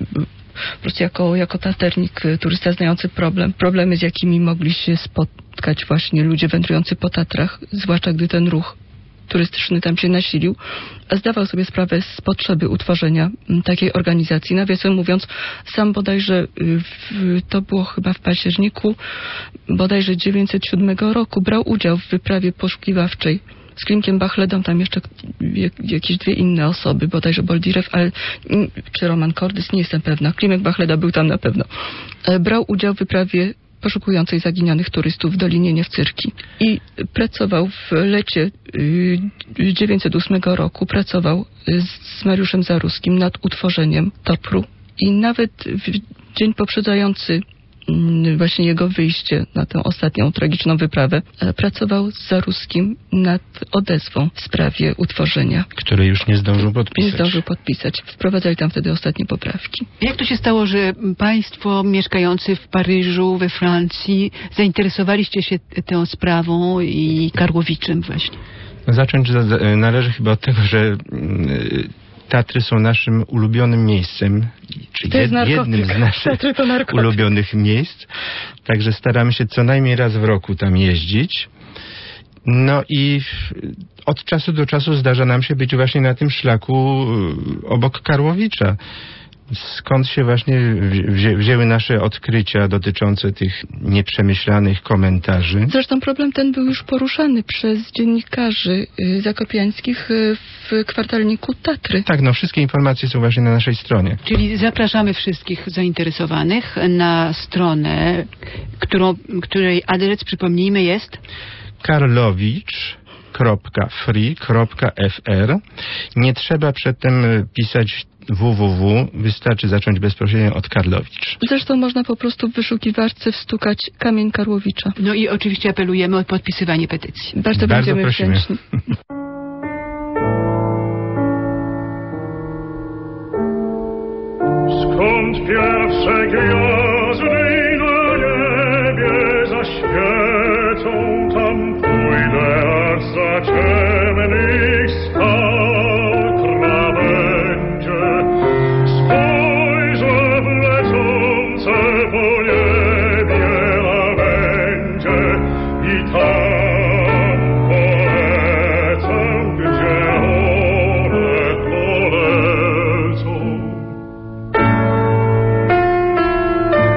Po prostu jako, jako taternik, turysta znający problem, problemy, z jakimi mogli się spotkać właśnie ludzie wędrujący po Tatrach, zwłaszcza gdy ten ruch turystyczny tam się nasilił, a zdawał sobie sprawę z potrzeby utworzenia takiej organizacji. Nawiasem mówiąc, sam bodajże w, to było chyba w październiku bodajże tysiąc dziewięćset siódmego roku brał udział w wyprawie poszukiwawczej z Klimkiem Bachledą, tam jeszcze jakieś dwie inne osoby, bodajże Boldirew, ale czy Roman Kordys, nie jestem pewna. Klimek Bachleda był tam na pewno. Brał udział w wyprawie poszukującej zaginionych turystów w Dolinie Niewcyrki. I pracował w lecie tysiąc dziewięćset ósmego roku, pracował z Mariuszem Zaruskim nad utworzeniem Topru. I nawet w dzień poprzedzający właśnie jego wyjście na tę ostatnią tragiczną wyprawę, pracował z Zaruskim nad odezwą w sprawie utworzenia. Które już nie zdążył podpisać. Nie zdążył podpisać. Wprowadzali tam wtedy ostatnie poprawki. Jak to się stało, że państwo mieszkający w Paryżu, we Francji, zainteresowaliście się tą sprawą i Karłowiczem właśnie? Zacząć należy chyba od tego, że Tatry są naszym ulubionym miejscem, czy jed, jednym z naszych ulubionych miejsc. Także staramy się co najmniej raz w roku tam jeździć. No i od czasu do czasu zdarza nam się być właśnie na tym szlaku obok Karłowicza. Skąd się właśnie wzię, wzięły nasze odkrycia dotyczące tych nieprzemyślanych komentarzy? Zresztą problem ten był już poruszany przez dziennikarzy zakopiańskich w kwartalniku Tatry. Tak, no wszystkie informacje są właśnie na naszej stronie. Czyli zapraszamy wszystkich zainteresowanych na stronę, którą, której adres, przypomnijmy, jest karlowicz kropka free kropka f r. Nie trzeba przedtem pisać www, wystarczy zacząć bezpośrednio od Karłowicz. Zresztą można po prostu w wyszukiwarce wstukać Kamień Karłowicza. No i oczywiście apelujemy o podpisywanie petycji. Bardzo, Bardzo będziemy prosimy. wdzięczni. Skąd pierwsze gwiazdy na niebie zaświecą, tam pójdę aż za ciemnych skał krawędzie. Spojrzę w lecące po niebie łabędzie i tam polecę, gdzie one polecą.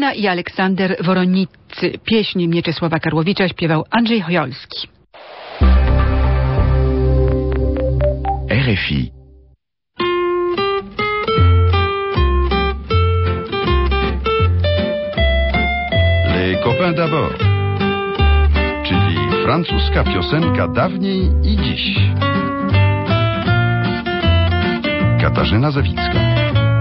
Katarzyna i Aleksander Woroniccy. Pieśń Mieczysława Karłowicza śpiewał Andrzej Chojolski. R F I. Les copains d'abord, czyli francuska piosenka dawniej i dziś. Katarzyna Zawicka.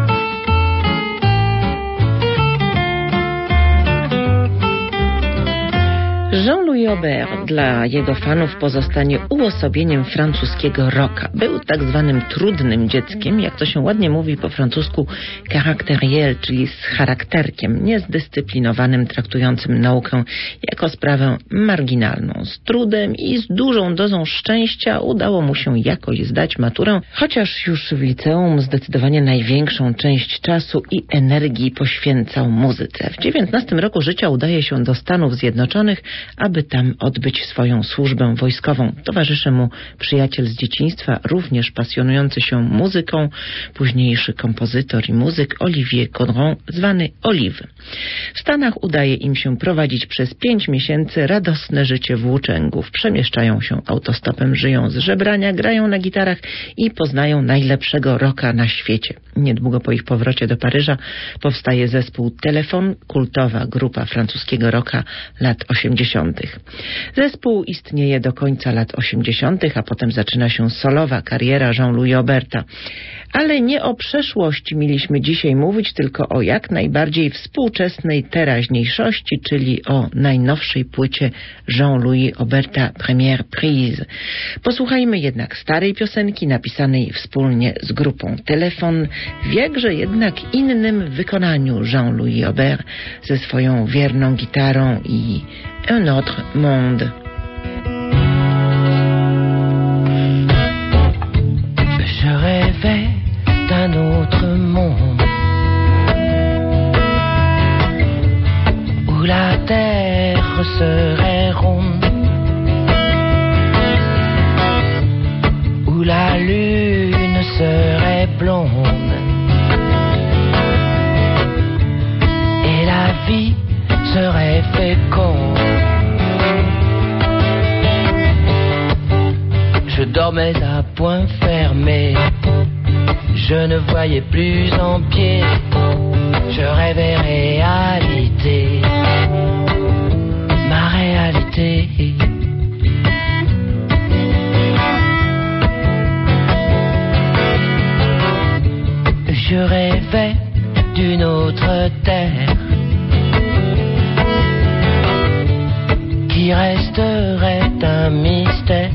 Jean-Louis Aubert dla jego fanów pozostanie uosobieniem francuskiego rocka. Był tak zwanym trudnym dzieckiem, jak to się ładnie mówi po francusku caractériel, czyli z charakterkiem, niezdyscyplinowanym, traktującym naukę jako sprawę marginalną. Z trudem i z dużą dozą szczęścia udało mu się jakoś zdać maturę, chociaż już w liceum zdecydowanie największą część czasu i energii poświęcał muzyce. W dziewiętnastym roku życia udaje się do Stanów Zjednoczonych, aby tam odbyć swoją służbę wojskową. Towarzyszy mu przyjaciel z dzieciństwa, również pasjonujący się muzyką, późniejszy kompozytor i muzyk Olivier Caudron, zwany Olive. W Stanach udaje im się prowadzić przez pięć miesięcy radosne życie włóczęgów. Przemieszczają się autostopem, żyją z żebrania, grają na gitarach i poznają najlepszego rocka na świecie. Niedługo po ich powrocie do Paryża powstaje zespół Telefon, kultowa grupa francuskiego rocka lat osiemdziesiątych. Zespół istnieje do końca lat osiemdziesiątych, a potem zaczyna się solowa kariera Jean-Louis Auberta. Ale nie o przeszłości mieliśmy dzisiaj mówić, tylko o jak najbardziej współczesnej teraźniejszości, czyli o najnowszej płycie Jean-Louis Auberta Première Prise. Posłuchajmy jednak starej piosenki napisanej wspólnie z grupą Telefon, w jakże jednak innym wykonaniu Jean-Louis Aubert ze swoją wierną gitarą i Un autre monde. Je rêvais d'un autre monde où la terre serait ronde, où la lune serait blonde et la vie serait féconde. Je dormais à poing fermé, je ne voyais plus en pied, je rêvais réalité, ma réalité. Je rêvais d'une autre terre qui resterait un mystère.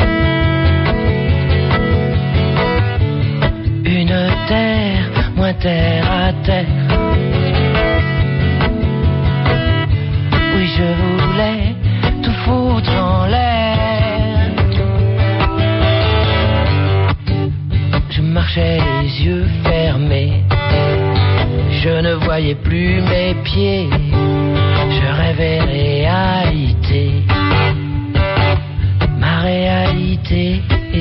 Une terre, moins terre à terre. Oui, je voulais tout foutre en l'air. Je marchais les yeux fermés, je ne voyais plus mes pieds, je rêvais réalité, ma réalité.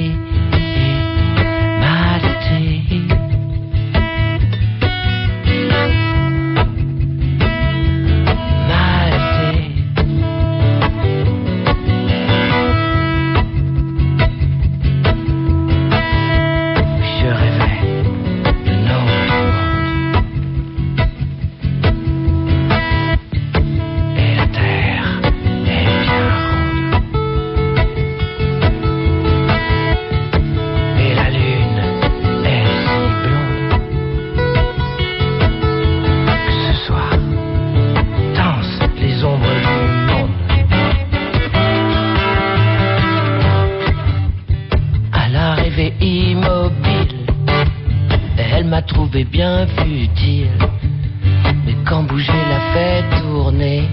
Bien futile, mais quand bouger la fait tourner,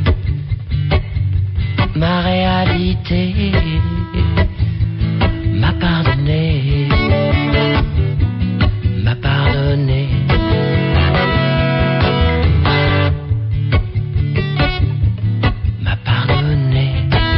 ma réalité m'a pardonné, m'a pardonné. M'a pardonné.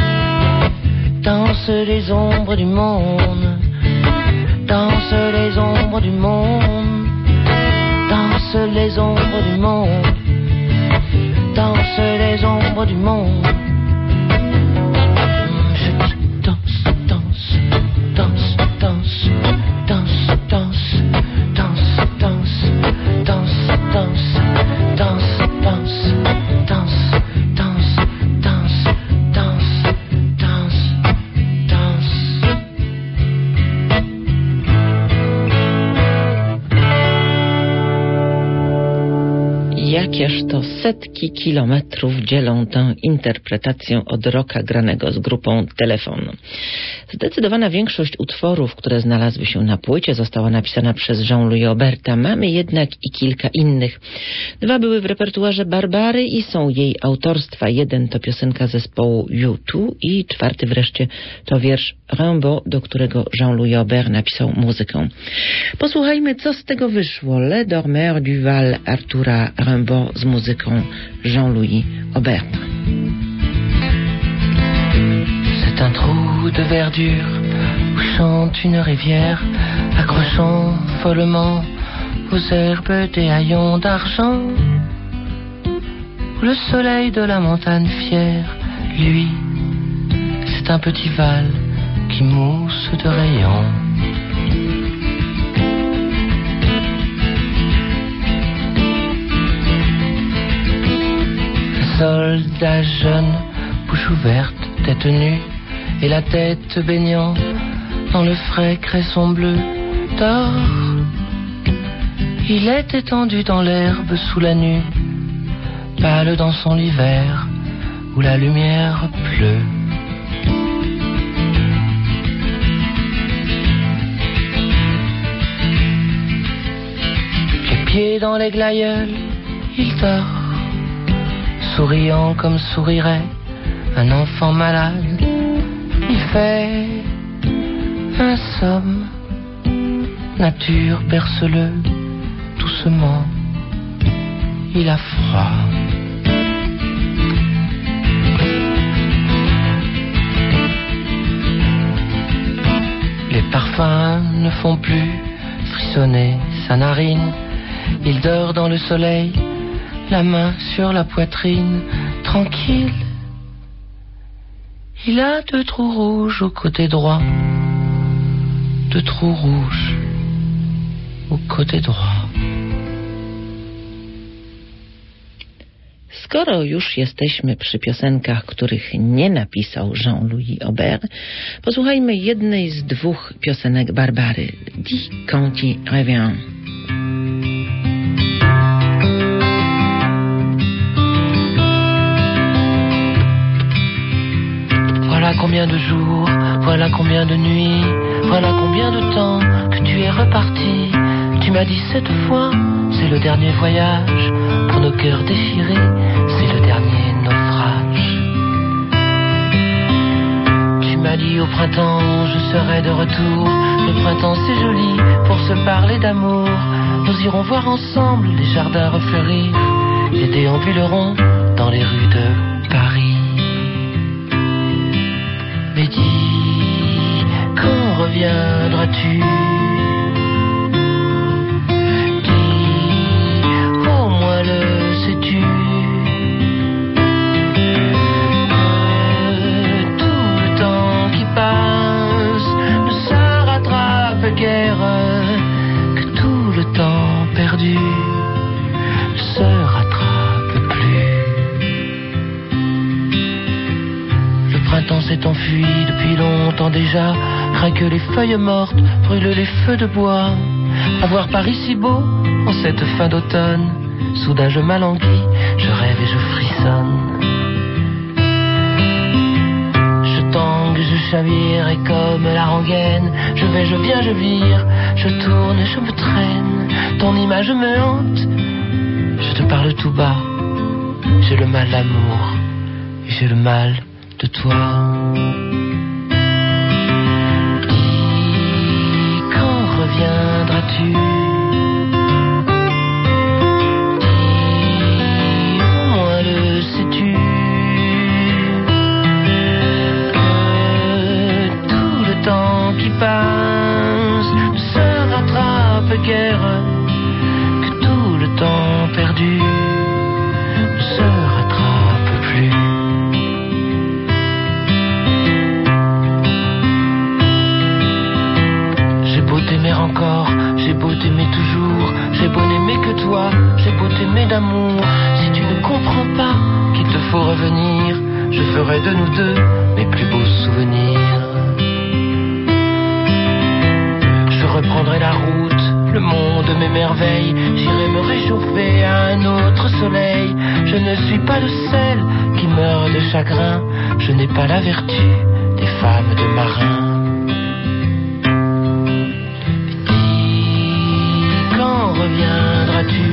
Danse les ombres du monde, danse les ombres du monde. Danse les ombres du monde, danse les ombres du monde. Je dis danse, danse, danse, danse, danse, danse, danse, danse, danse, danse, danse, danse, danse, danse, danse, danse, danse, danse. Jakież to setki kilometrów dzielą tę interpretację od rocka granego z grupą Telefon. Zdecydowana większość utworów, które znalazły się na płycie, została napisana przez Jean-Louis Auberta. Mamy jednak i kilka innych. Dwa były w repertuarze Barbary i są jej autorstwa. Jeden to piosenka zespołu U dwa i czwarty wreszcie to wiersz Rimbaud, do którego Jean-Louis Aubert napisał muzykę. Posłuchajmy, co z tego wyszło. Le Dormeur du Val Artura Rimbaud z muzyką Jean-Louis Aubert. C'est un trou de verdure où chante une rivière, accrochant follement aux herbes des haillons d'argent. Le soleil de la montagne fière, lui, c'est un petit val qui mousse de rayons. Un soldat jeune, bouche ouverte, tête nue, et la tête baignant dans le frais cresson bleu d'or. Il est étendu dans l'herbe sous la nue, pâle dans son lit vert où la lumière pleut. Les pieds dans les glaïeuls, il dort, souriant comme sourirait un enfant malade. Il fait un somme, nature berce-le doucement, il a froid. Les parfums ne font plus frissonner sa narine. Il dort dans le soleil, la main sur la poitrine, tranquille. Il a deux trous rouges au côté droit, deux trous rouges au côté droit. Skoro już jesteśmy przy piosenkach, których nie napisał Jean-Louis Aubert, posłuchajmy jednej z dwóch piosenek Barbary, Dis quand tu reviens. Voilà combien de jours, voilà combien de nuits, voilà combien de temps que tu es reparti. Tu m'as dit cette fois, c'est le dernier voyage, pour nos cœurs déchirés, c'est le dernier naufrage. Tu m'as dit au printemps, je serai de retour. Le printemps c'est joli pour se parler d'amour. Nous irons voir ensemble les jardins refleurir et déambulerons dans les rues de Paris. Mais dis, quand reviendras-tu? Dis, au moins le sais-tu? Que tout le temps qui passe ne se rattrape guère, que tout le temps perdu ne se rattrape plus. Le printemps s'est enfui depuis longtemps déjà, craint que les feuilles mortes brûlent les feux de bois. À voir Paris si beau en cette fin d'automne, soudain je m'alanguis, je rêve et je frissonne. Je tangue, je chavire et comme la rengaine, je vais, je viens, je vire, je tourne, je me traîne. Ton image me hante, je te parle tout bas. J'ai le mal d'amour et j'ai le mal de toi. Dis, quand reviendras-tu? Dis, au moins le sais-tu? Que tout le temps qui passe ne se rattrape guère, que tout le temps perdu ne se rattrape. revenir, je ferai de nous deux mes plus beaux souvenirs. Je reprendrai la route, le monde m'émerveille, j'irai me réchauffer à un autre soleil. Je ne suis pas de celle qui meurt de chagrin, je n'ai pas la vertu des femmes de marins. Dis, quand reviendras-tu?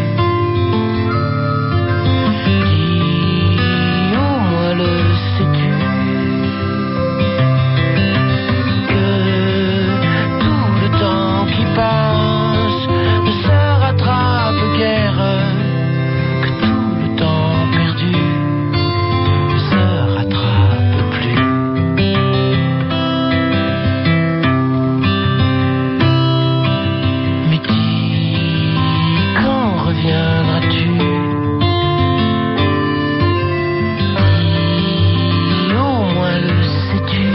Dis, au moins le sais-tu, que tout le temps qui passe ne se rattrape guère, que tout le temps perdu ne se rattrape plus. Mais dis, quand reviendras-tu? Dis, au moins le sais-tu,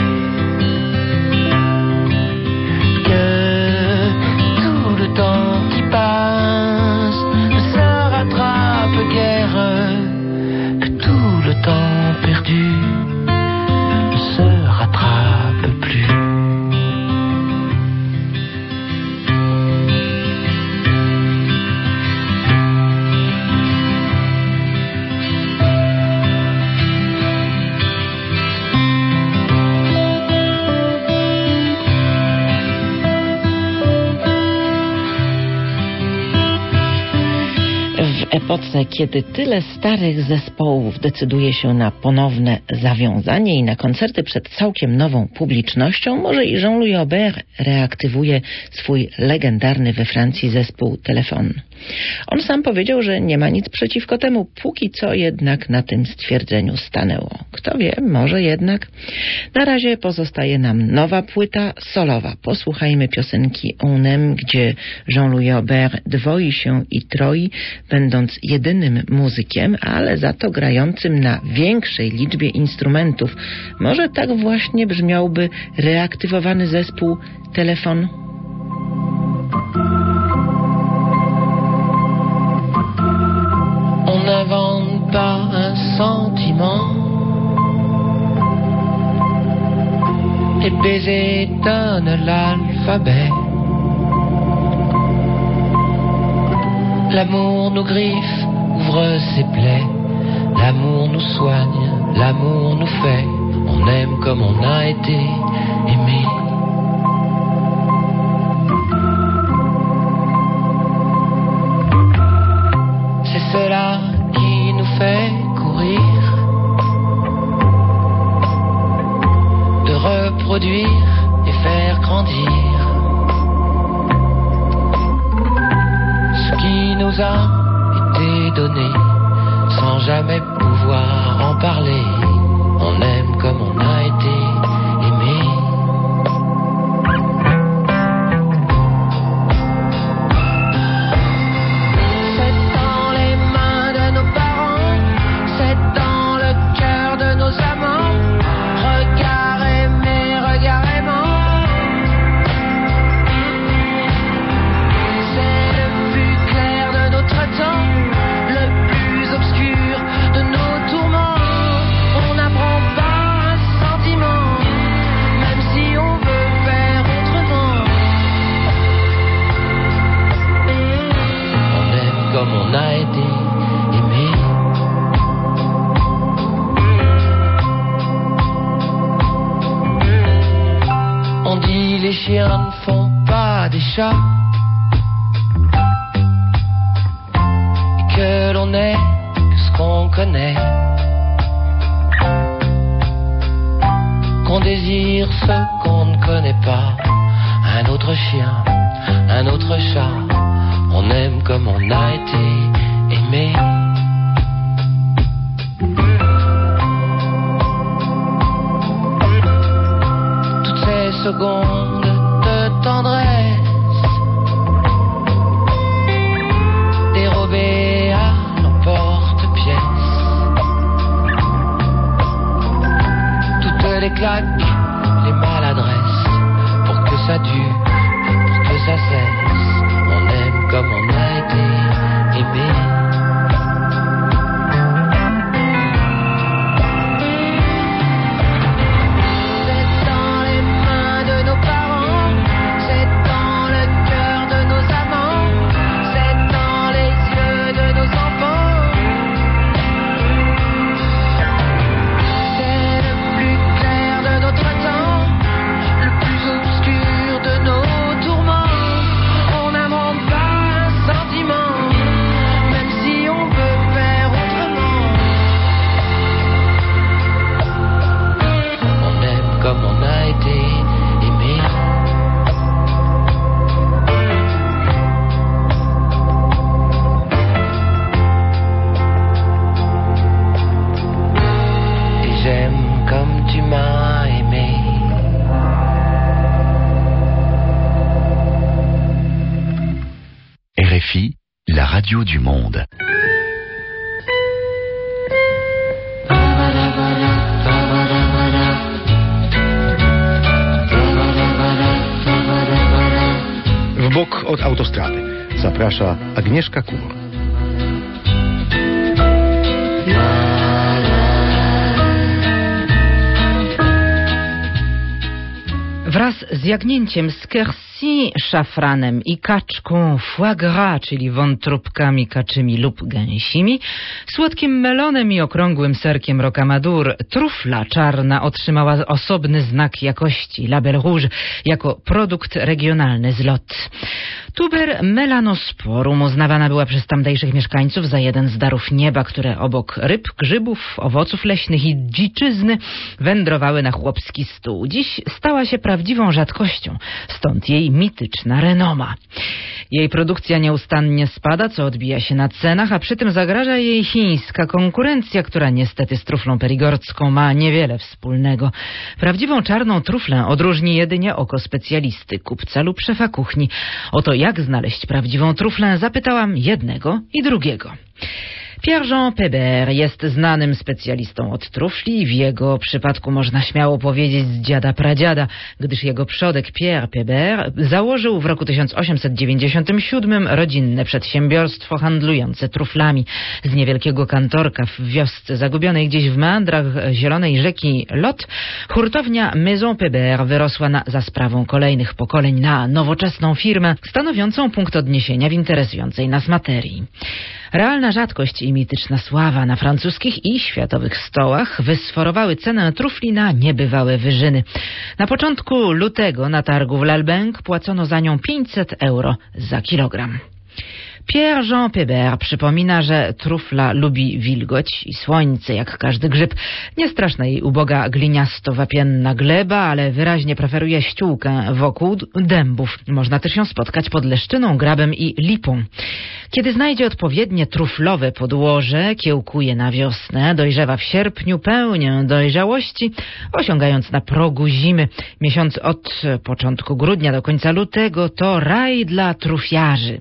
que tout le temps qui passe ne se rattrape guère, que tout le temps perdu ne se rattrape plus. W epoce, kiedy tyle starych zespołów decyduje się na ponowne zawiązanie i na koncerty przed całkiem nową publicznością, może i Jean-Louis Aubert reaktywuje swój legendarny we Francji zespół Téléphone. On sam powiedział, że nie ma nic przeciwko temu, póki co jednak na tym stwierdzeniu stanęło. Kto wie, może jednak. Na razie pozostaje nam nowa płyta solowa. Posłuchajmy piosenki On Aime, gdzie Jean-Louis Aubert dwoi się i troi, będąc jedynym muzykiem, ale za to grającym na większej liczbie instrumentów. Może tak właśnie brzmiałby reaktywowany zespół Téléphone. On n'invente pas un sentiment, et le baiser donne l'alphabet. L'amour nous griffe, ouvre ses plaies, l'amour nous soigne, l'amour nous fait. On aime comme on a été aimé. C'est cela qui nous fait courir, de reproduire et faire grandir ce qui nous a été donné, sans jamais pouvoir en parler. On aime comme on a été aimé. Les chiens ne font pas des chats, et que l'on est que ce qu'on connaît, qu'on désire ce qu'on ne connaît pas. Un autre chien, un autre chat, on aime comme on a été aimé. Toutes ces secondes de tendresse dérobée à l'emporte-pièce, toutes les claques, les maladresses, pour que ça dure, pour que ça cesse. On aime comme on a été aimé. radio du monde. W bok od autostrady zaprasza Agnieszka Kumor. Wraz z jagnięciem z Quercy, szafranem i kaczką foie gras, czyli wątróbkami kaczymi lub gęsimi, słodkim melonem i okrągłym serkiem rocamadour, trufla czarna otrzymała osobny znak jakości, label rouge, jako produkt regionalny z Lot. Tuber melanosporum uznawana była przez tamtejszych mieszkańców za jeden z darów nieba, które obok ryb, grzybów, owoców leśnych i dziczyzny wędrowały na chłopski stół. Dziś stała się prawdziwą rzadkością, stąd jej mityczna renoma. Jej produkcja nieustannie spada, co odbija się na cenach, a przy tym zagraża jej chińska konkurencja, która niestety z truflą perigordzką ma niewiele wspólnego. Prawdziwą czarną truflę odróżni jedynie oko specjalisty, kupca lub szefa kuchni. Oto jak znaleźć prawdziwą truflę, zapytałam jednego i drugiego. Pierre-Jean Pébert jest znanym specjalistą od trufli i w jego przypadku można śmiało powiedzieć z dziada pradziada, gdyż jego przodek Pierre Pébert założył w roku tysiąc osiemset dziewięćdziesiątym siódmym rodzinne przedsiębiorstwo handlujące truflami. Z niewielkiego kantorka w wiosce zagubionej gdzieś w meandrach zielonej rzeki Lot, hurtownia Maison Pébert wyrosła na, za sprawą kolejnych pokoleń na nowoczesną firmę, stanowiącą punkt odniesienia w interesującej nas materii. Realna rzadkość i mityczna sława na francuskich i światowych stołach wysforowały cenę trufli na niebywałe wyżyny. Na początku lutego na targu w Lalbenque płacono za nią pięćset euro za kilogram. Pierre-Jean Pébert przypomina, że trufla lubi wilgoć i słońce, jak każdy grzyb. Niestraszna jej uboga gliniasto-wapienna gleba, ale wyraźnie preferuje ściółkę wokół dębów. Można też ją spotkać pod leszczyną, grabem i lipą. Kiedy znajdzie odpowiednie truflowe podłoże, kiełkuje na wiosnę, dojrzewa w sierpniu pełnię dojrzałości, osiągając na progu zimy. Miesiąc od początku grudnia do końca lutego to raj dla trufiarzy.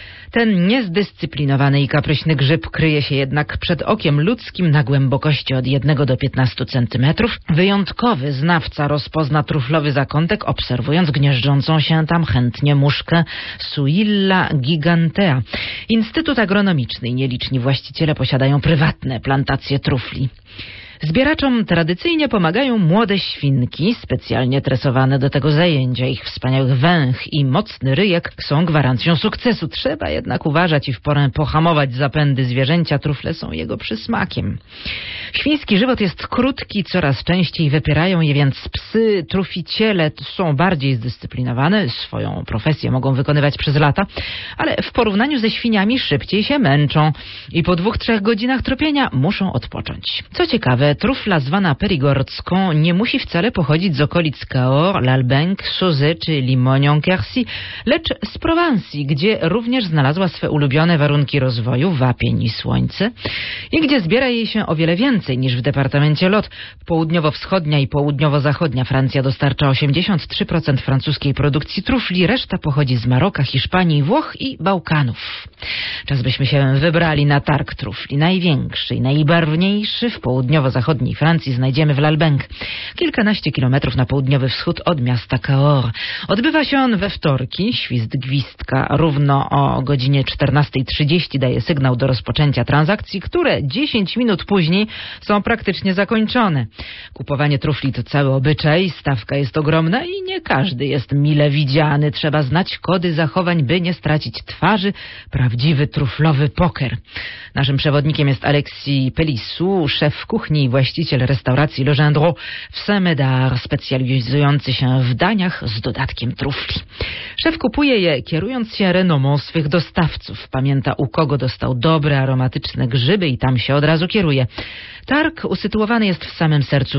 Ten niezdyscyplinowany i kapryśny grzyb kryje się jednak przed okiem ludzkim na głębokości od jednego do piętnastu centymetrów. Wyjątkowy znawca rozpozna truflowy zakątek, obserwując gnieżdżącą się tam chętnie muszkę Suilla gigantea. Instytut Agronomiczny i nieliczni właściciele posiadają prywatne plantacje trufli. Zbieraczom tradycyjnie pomagają młode świnki, specjalnie tresowane do tego zajęcia. Ich wspaniały węch i mocny ryjek są gwarancją sukcesu. Trzeba jednak uważać i w porę pohamować zapędy zwierzęcia. Trufle są jego przysmakiem. Świński żywot jest krótki, coraz częściej wypierają je więc psy. Truficiele są bardziej zdyscyplinowane, swoją profesję mogą wykonywać przez lata, ale w porównaniu ze świniami szybciej się męczą i po dwóch, trzech godzinach tropienia muszą odpocząć. Co ciekawe, trufla zwana perigordzką nie musi wcale pochodzić z okolic Cahors, Lalbenque, Sauzet czy Limonion-Quercy, lecz z Prowansji, gdzie również znalazła swe ulubione warunki rozwoju, wapień i słońce i gdzie zbiera jej się o wiele więcej niż w departamencie Lot. Południowo-wschodnia i południowo-zachodnia Francja dostarcza osiemdziesiąt trzy procent francuskiej produkcji trufli, reszta pochodzi z Maroka, Hiszpanii, Włoch i Bałkanów. Czas byśmy się wybrali na targ trufli. Największy i najbarwniejszy w południowo-zachodniej Francji znajdziemy w Lalbenque, kilkanaście kilometrów na południowy wschód od miasta Cahors. Odbywa się on we wtorki. Świst gwizdka równo o godzinie czternastej trzydzieści daje sygnał do rozpoczęcia transakcji, które dziesięć minut później są praktycznie zakończone. Kupowanie trufli to cały obyczaj, stawka jest ogromna i nie każdy jest mile widziany. Trzeba znać kody zachowań, by nie stracić twarzy. Prawdziwy truflowy poker. Naszym przewodnikiem jest Alexis Pellissou, szef kuchni i właściciel restauracji Le Gendreau w Saint-Médard, specjalizujący się w daniach z dodatkiem trufli. Szef kupuje je, kierując się renomą swych dostawców. Pamięta, u kogo dostał dobre, aromatyczne grzyby i tam się od razu kieruje. Targ usytuowany jest w samym sercu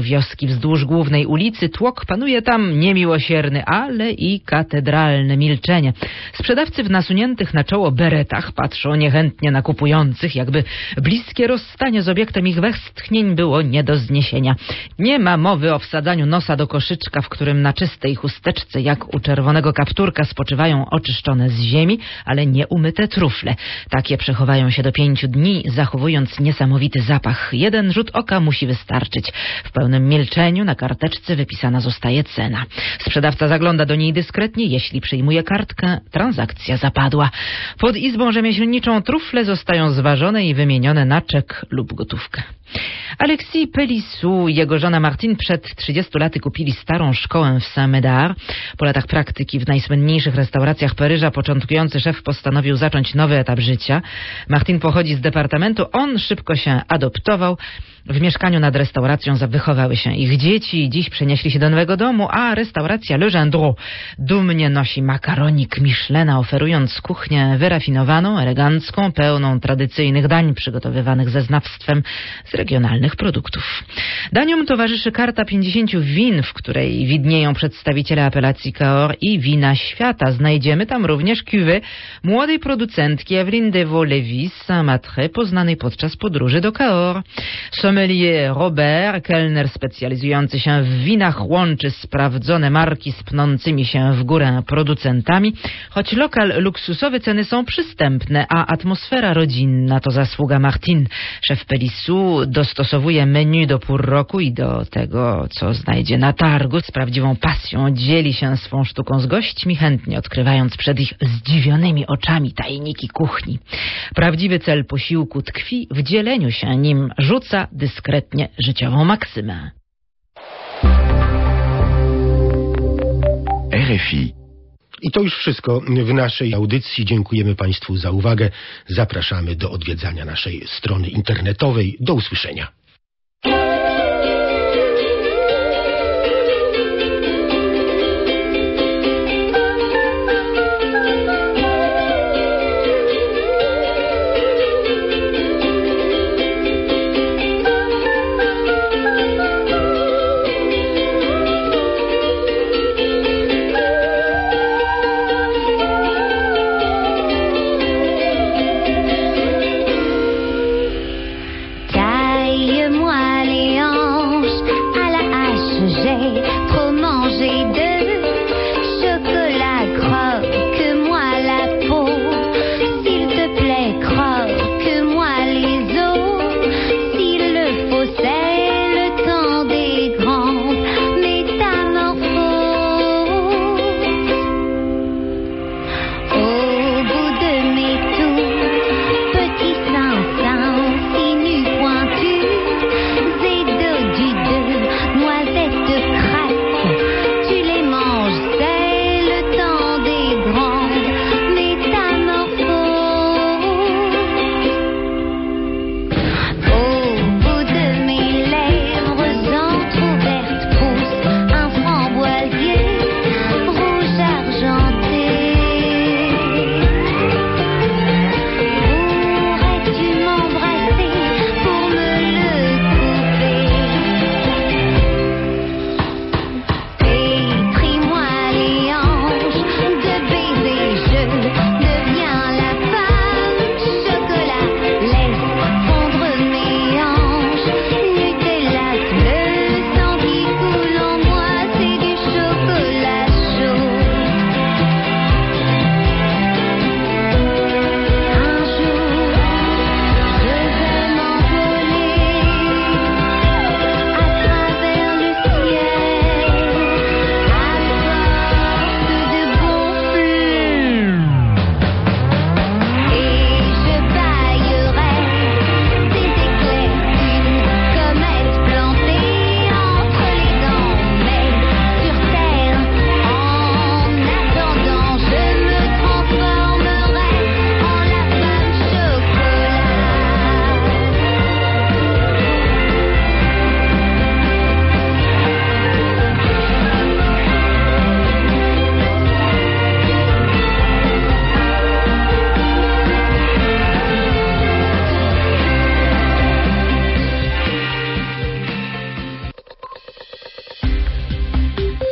placu wioski wzdłuż głównej ulicy, tłok panuje tam niemiłosierny, ale i katedralne milczenie. Sprzedawcy w nasuniętych na czoło beretach patrzą niechętnie na kupujących, jakby bliskie rozstanie z obiektem ich westchnień było nie do zniesienia. Nie ma mowy o wsadzaniu nosa do koszyczka, w którym na czystej chusteczce, jak u czerwonego kapturka, spoczywają oczyszczone z ziemi, ale nieumyte trufle. Takie przechowają się do pięciu dni, zachowując niesamowity zapach. Jeden rzut oka musi wystarczyć. W pełnym milczeniu na karteczce wypisana zostaje cena. Sprzedawca zagląda do niej dyskretnie. Jeśli przyjmuje kartkę, transakcja zapadła. Pod izbą rzemieślniczą trufle zostają zważone i wymienione na czek lub gotówkę. Alexis Pélissou i jego żona Martine przed trzydziestu laty kupili starą szkołę w Saint-Médard. Po latach praktyki w najsłynniejszych restauracjach Paryża początkujący szef postanowił zacząć nowy etap życia. Martine pochodzi z departamentu, on szybko się adoptował. W mieszkaniu nad restauracją wychowały się ich dzieci i dziś przenieśli się do nowego domu, a restauracja Le Gendreau dumnie nosi makaronik Michelina, oferując kuchnię wyrafinowaną, elegancką, pełną tradycyjnych dań przygotowywanych ze znawstwem z regionalnych produktów. Daniom towarzyszy karta pięćdziesięciu win, w której widnieją przedstawiciele apelacji Cahors i wina świata. Znajdziemy tam również cuvée młodej producentki Evelyne Devaux-Lévis z Saint-Matré, poznanej podczas podróży do Cahors. Sommelier Robert, kelner specjalizujący się w winach, łączy sprawdzone marki z pnącymi się w górę producentami. Choć lokal luksusowy, ceny są przystępne, a atmosfera rodzinna to zasługa Martine. Szef Pélissou dostosowuje menu do pór roku i do tego, co znajdzie na targu. Z prawdziwą pasją dzieli się swą sztuką z gośćmi, chętnie odkrywając przed ich zdziwionymi oczami tajniki kuchni. Prawdziwy cel posiłku tkwi w dzieleniu się nim, rzuca dyskretnie życiową maksymę. R F I. I to już wszystko w naszej audycji. Dziękujemy Państwu za uwagę. Zapraszamy do odwiedzania naszej strony internetowej. Do usłyszenia.